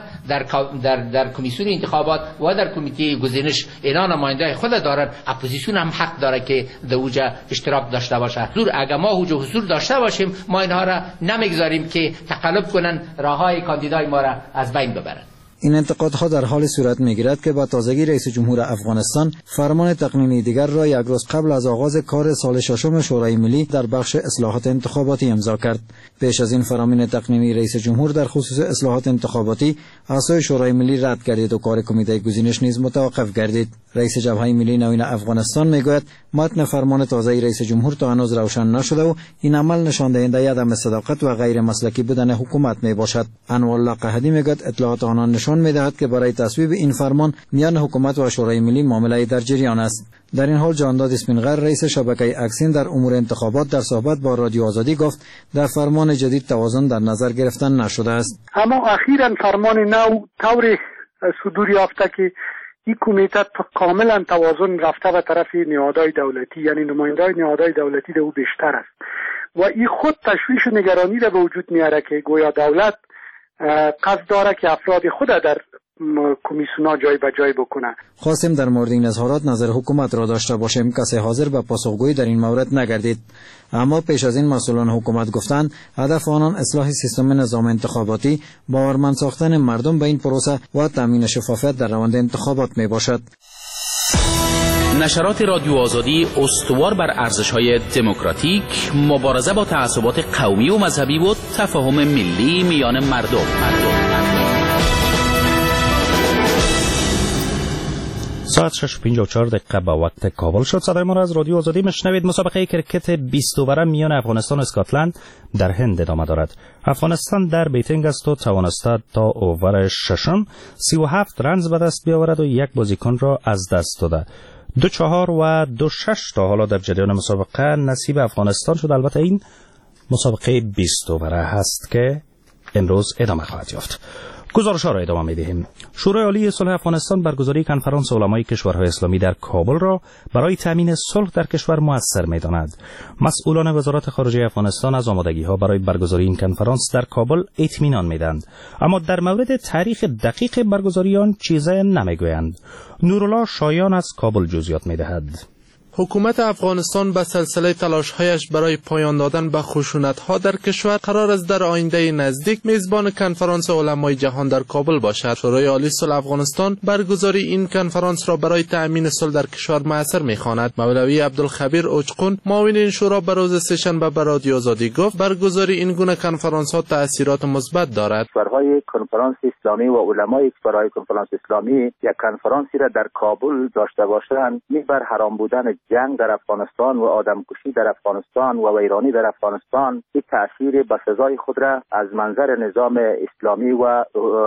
در کمیسیون انتخابات و در کمیته گزینش اینا نماینده خود دارد، اپوزیسیون هم حق داره که در اوجا اشتراک داشته باشه. اگر ما اوجا حضور داشته باشیم ما اینها را نمیگذاریم که تقلب کنن راههای کاندیدای ما را از بین ببرند. این انتقادها در حال صورت میگیرد که با تازگی رئیس جمهور افغانستان فرمان تقنینی دیگر را یک روز قبل از آغاز کار سال ششم شورای ملی در بخش اصلاحات انتخاباتی امضا کرد. پیش از این فرمان تقنینی رئیس جمهور در خصوص اصلاحات انتخاباتی اعضای شورای ملی رد گردید و کار کمیته گزینش نیز متوقف گردید. رئیس جبهه ملی نوین افغانستان میگوید متن فرمان تازه رئیس جمهور تا هنوز روشن نشده و این عمل نشان دهنده عدم صداقت و غیر مسلکی بودن حکومت میباشد. انوارالله قحدی میگوید اطلاعات آنان نشان میدهد که برای تصویب این فرمان میان حکومت و شورای ملی معامله در جریان است. در این حال جانداد اسپینغر رئیس شبکه اکسین در امور انتخابات در صحبت با رادیو آزادی گفت در فرمان جدید توازن در نظر گرفتن نشده است. اما اخیراً فرمان نو طور صدور یافته که این کمیته کاملا توازن رفته به طرف نهادهای دولتی، یعنی نماینده‌های نهادهای دولتی او بیشتر است و این خود تشویش و نگرانی را به وجود میاره که گویا دولت قصد داره که افراد خود در کمیسیونا جای به جای بکنه. خواستیم در مورد این اظهارات نظر حکومت را داشته باشیم. کسی حاضر به پاسخگویی در این مورد نگردید. اما پیش از این مسئولان حکومت گفتند هدف آنان اصلاح سیستم نظام انتخاباتی، باورمند ساختن مردم به این پروسه و تامین شفافیت در روند انتخابات می باشد. نشرات رادیو آزادی استوار بر ارزش‌های دموکراتیک، مبارزه با تعصبات قومی و مذهبی و تفاهم ملی میان مردم. ساعت 6:54 به وقت کابل شد. صدای ما را از رادیو آزادی میشنوید. مسابقه کرکت 20 اووره میان افغانستان و اسکاتلند در هند ادامه دارد. افغانستان در بیتینگ است و توانسته تا اوور ششم 37 رنز به دست بیاورد و یک بازیکن را از دست داده. 2-4 و 2-6 تا حالا در جریان مسابقه نصیب افغانستان شد. البته این مسابقه 20 اووره هست که امروز ادامه خواهد یافت. گزارش‌ها را ادامه می‌دهیم. شورای عالی صلح افغانستان برگزاری کنفرانس علمای کشورهای اسلامی در کابل را برای تامین صلح در کشور مؤثر می‌داند. مسئولان وزارت خارجه افغانستان از آمادگی‌ها برای برگزاری این کنفرانس در کابل اطمینان می‌دهند، اما در مورد تاریخ دقیق برگزاری آن چیزی نمی‌گویند. نورالله شایان از کابل جزئیات می‌دهد. حکومت افغانستان به سلسله تلاش‌هایش برای پایان دادن به خشونت‌ها در کشور قرار است در آینده نزدیک میزبان کنفرانس علمای جهان در کابل باشد. شورای عالی صلح افغانستان برگزاری این کنفرانس را برای تأمین صلح در کشور مؤثر می‌خواند. مولوی عبدالخبیر اوچقون، معاون این شورا، به روز سه‌شنبه به رادیو آزادی گفت برگزاری این گونه کنفرانس‌ها تأثیرات مثبت دارد. کشورهای کنفرانس اسلامی و علمای کشورهای کنفرانس اسلامی یک کنفرانسی را در کابل داشته باشند می‌بر حرام بودن جنگ در افغانستان و آدمکشی در افغانستان و ویرانی در افغانستان این تأثیر بسزای خود را از منظر نظام اسلامی و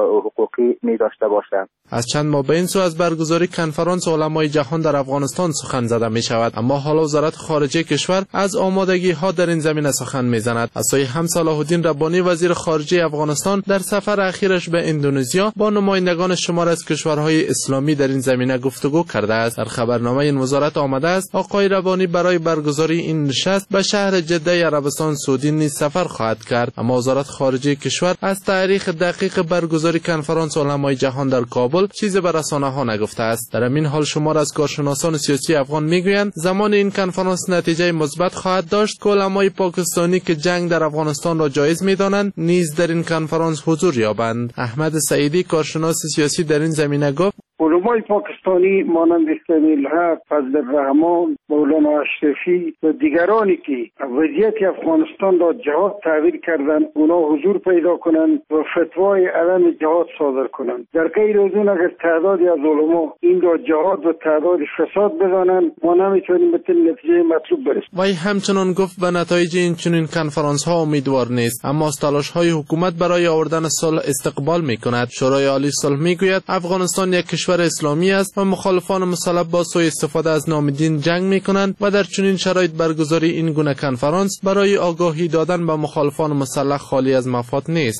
حقوقی می داشته باشد. از چند ماه به این سو از برگزاری کنفرانس علمای جهان در افغانستان سخن زده می شود، اما حالا وزارت خارجه کشور از آمادگی ها در این زمینه سخن می زند. از سوی هم صلاح الدین ربانی وزیر خارجه افغانستان در سفر اخیرش به اندونزیا با نمایندگان شمار از کشورهای اسلامی در این زمینه گفتگو کرده است. در خبرنامه این وزارت آمده است آقای ربانی برای برگزاری این نشست به شهر جده عربستان سعودی نیز سفر خواهد کرد، اما وزارت خارجه کشور از تاریخ دقیق برگزاری کنفرانس علمای جهان در کابل چیزی به رسانه‌ها نگفته است. در این حال شمار از کارشناسان سیاسی افغان میگویند زمان این کنفرانس نتیجه مثبت خواهد داشت که علمای پاکستانی که جنگ در افغانستان را جایز می‌دانند نیز در این کنفرانس حضور یابند. احمد سعیدی، کارشناس سیاسی، در این زمینه گفت علمای پاکستانی مانند اسماعیل حق، فضل الرحمن، مولانا اشرفی و دیگرانی که وضعیت افغانستان را جهاد تعبیر کردند اونا حضور پیدا کنند و فتوای علم جهاد صادر کنند. در غیر از اون اگر تعدادی از علما این را جهاد و تعداد فساد بدانند ما نمیتونیم به نتیجه مطلوب برسیم. وی همچنان گفت به نتایج این چنین کنفرانس ها امیدوار نیست، اما از تلاش های حکومت برای آوردن صلح استقبال میکند. شورای عالی صلح میگوید افغانستان یک کشور اسلامی است و مخالفان مسلح با سوء استفاده از نام دین جنگ میکنند و در چنین شرایط برگزاری این گونه کنفرانس برای آگاهی دادن به مخالفان مسلح خالی از مفاد نیست.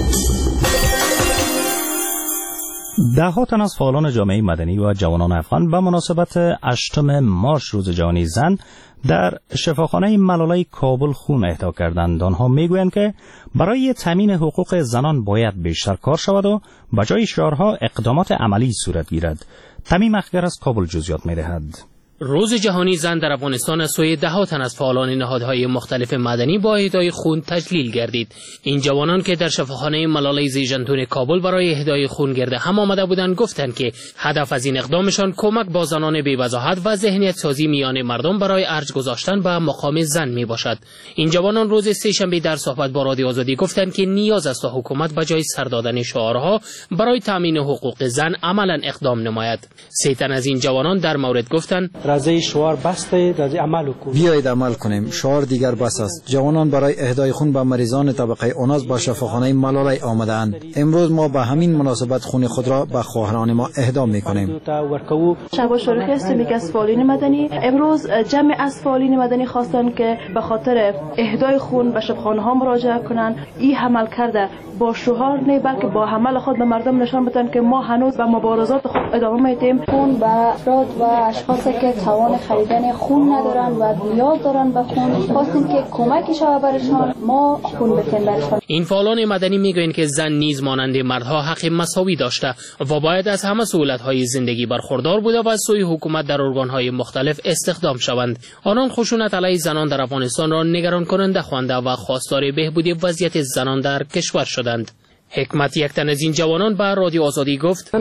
ده‌ها تن از فعالان جامعه مدنی و جوانان افغان به مناسبت 8 مارس روز جهانی زن در شفاخانه ملالای کابل خون اهدا کردند. آنها میگویند که برای تامین حقوق زنان باید بیشتر کار شود و به جای شعارها اقدامات عملی صورت گیرد. تمیم اخگر از کابل جزئیات می‌دهد. روز جهانی زن در افغانستان از سوی ده‌ها تن از فعالان نهادهای مختلف مدنی با اهدای خون تجلیل گردید. این جوانان که در شفاخانه ملالای زیژنتون کابل برای اهدای خون گرد هم آمده بودند گفتند که هدف از این اقدامشان کمک با زنان بی‌وضاحت و ذهنیت سازی میان مردم برای ارج گذاشتن به مقام زن می باشد. این جوانان روز سه‌شنبه در صحبت با رادیو آزادی گفتند که نیاز است تا حکومت به جای سر دادن شعارها برای تامین حقوق زن عملاً اقدام نماید. سه تن از این جوانان در مورد گفتند رازی شعار بسته، رازی عمل کنیم. بیایید عمل کنیم. شعار دیگر بس است. جوانان برای اهدای خون به مریضان طبقه اوناز با شفاخانه ملالای آمدند. امروز ما به همین مناسبت خون خود را به خواهران ما اهدا می‌کنیم. شبا شروع هستیم یک از فعالین مدنی. امروز جمع از فعالین مدنی خواستند که به خاطر اهدای خون به شفاخانه‌ها مراجعه کنند. این عمل کرده با شعار نه بلکه با عمل خود به مردم نشان بدن که ما هنوز به مبارزات خود ادامه میدیم. خون به افراد و اشخاصی که توان خریدن خون ندارن و نیاز دارن به خون. خواستیم که کمکی شود برشان، ما خون بتیم برشان. این فعالان مدنی میگویند که زن نیز مانند مردها حق مساوی داشته و باید از همه سهولت‌های زندگی برخوردار بوده و از سوی حکومت در ارگان‌های مختلف استخدام شوند. آنان خشونت علیه زنان در افغانستان را نگران کننده خوانده و خواستار بهبودی وضعیت زنان در کشور شدند. حکمت، یک تن از این جوانان به رادیو آزادی گفت: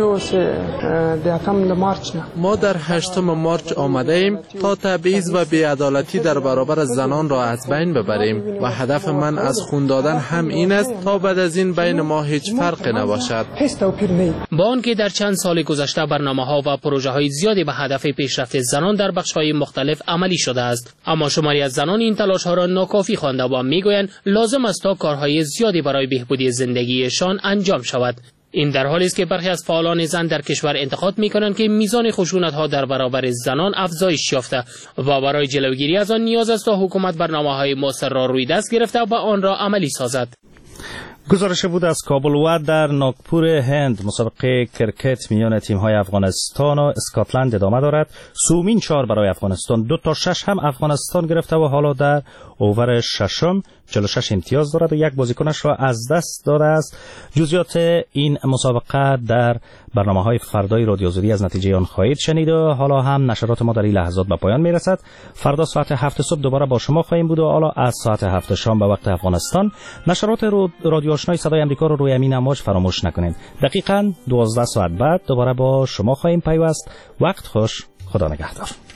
ما در 8 مارچ آمده ایم تا تبعیض و بی‌عدالتی در برابر زنان را از بین ببریم و هدف من از خون دادن هم این است تا بعد از این بین ما هیچ فرقی نباشد. با آنکه در چند سال گذشته برنامه‌ها و پروژه‌های زیادی به هدف پیشرفت زنان در بخش‌های مختلف عملی شده است، اما شماری از زنان این تلاش‌ها را ناکافی خوانده و می‌گویند لازم است تا کارهای زیادی برای بهبودی زندگیشان انجام شود. این در حالی است که برخی از فعالان زن در کشور انتقاد می‌کنند که میزان خشونت‌ها در برابر زنان افزایش یافته و برای جلوگیری از آن نیاز است تا حکومت برنامه‌های مؤثر را روی دست گرفته و آن را عملی سازد. گزارش بود از کابل. و در ناگپور هند مسابقه کرکت میان تیم‌های افغانستان و اسکاتلند ادامه دارد. سومین 4 برای افغانستان، 2 تا 6 هم افغانستان گرفته و حالا در اوور ششم 46 امتیاز دارد و یک بازیکنش را از دست داده است. جزئیات این مسابقه در برنامه‌های فردای رادیو آزادی از نتیجه آن خواهید شنید و حالا هم نشرات ما در این لحظات به پایان میرسد. فردا ساعت 7 صبح دوباره با شما خواهیم بود و حالا از ساعت 7 شام به وقت افغانستان نشرات رادیو آشنای صدای آمریکا رو روی امین امواج فراموش نکنید. دقیقاً 12 ساعت بعد دوباره با شما خواهیم پیوست. وقت خوش. خدا نگهدار.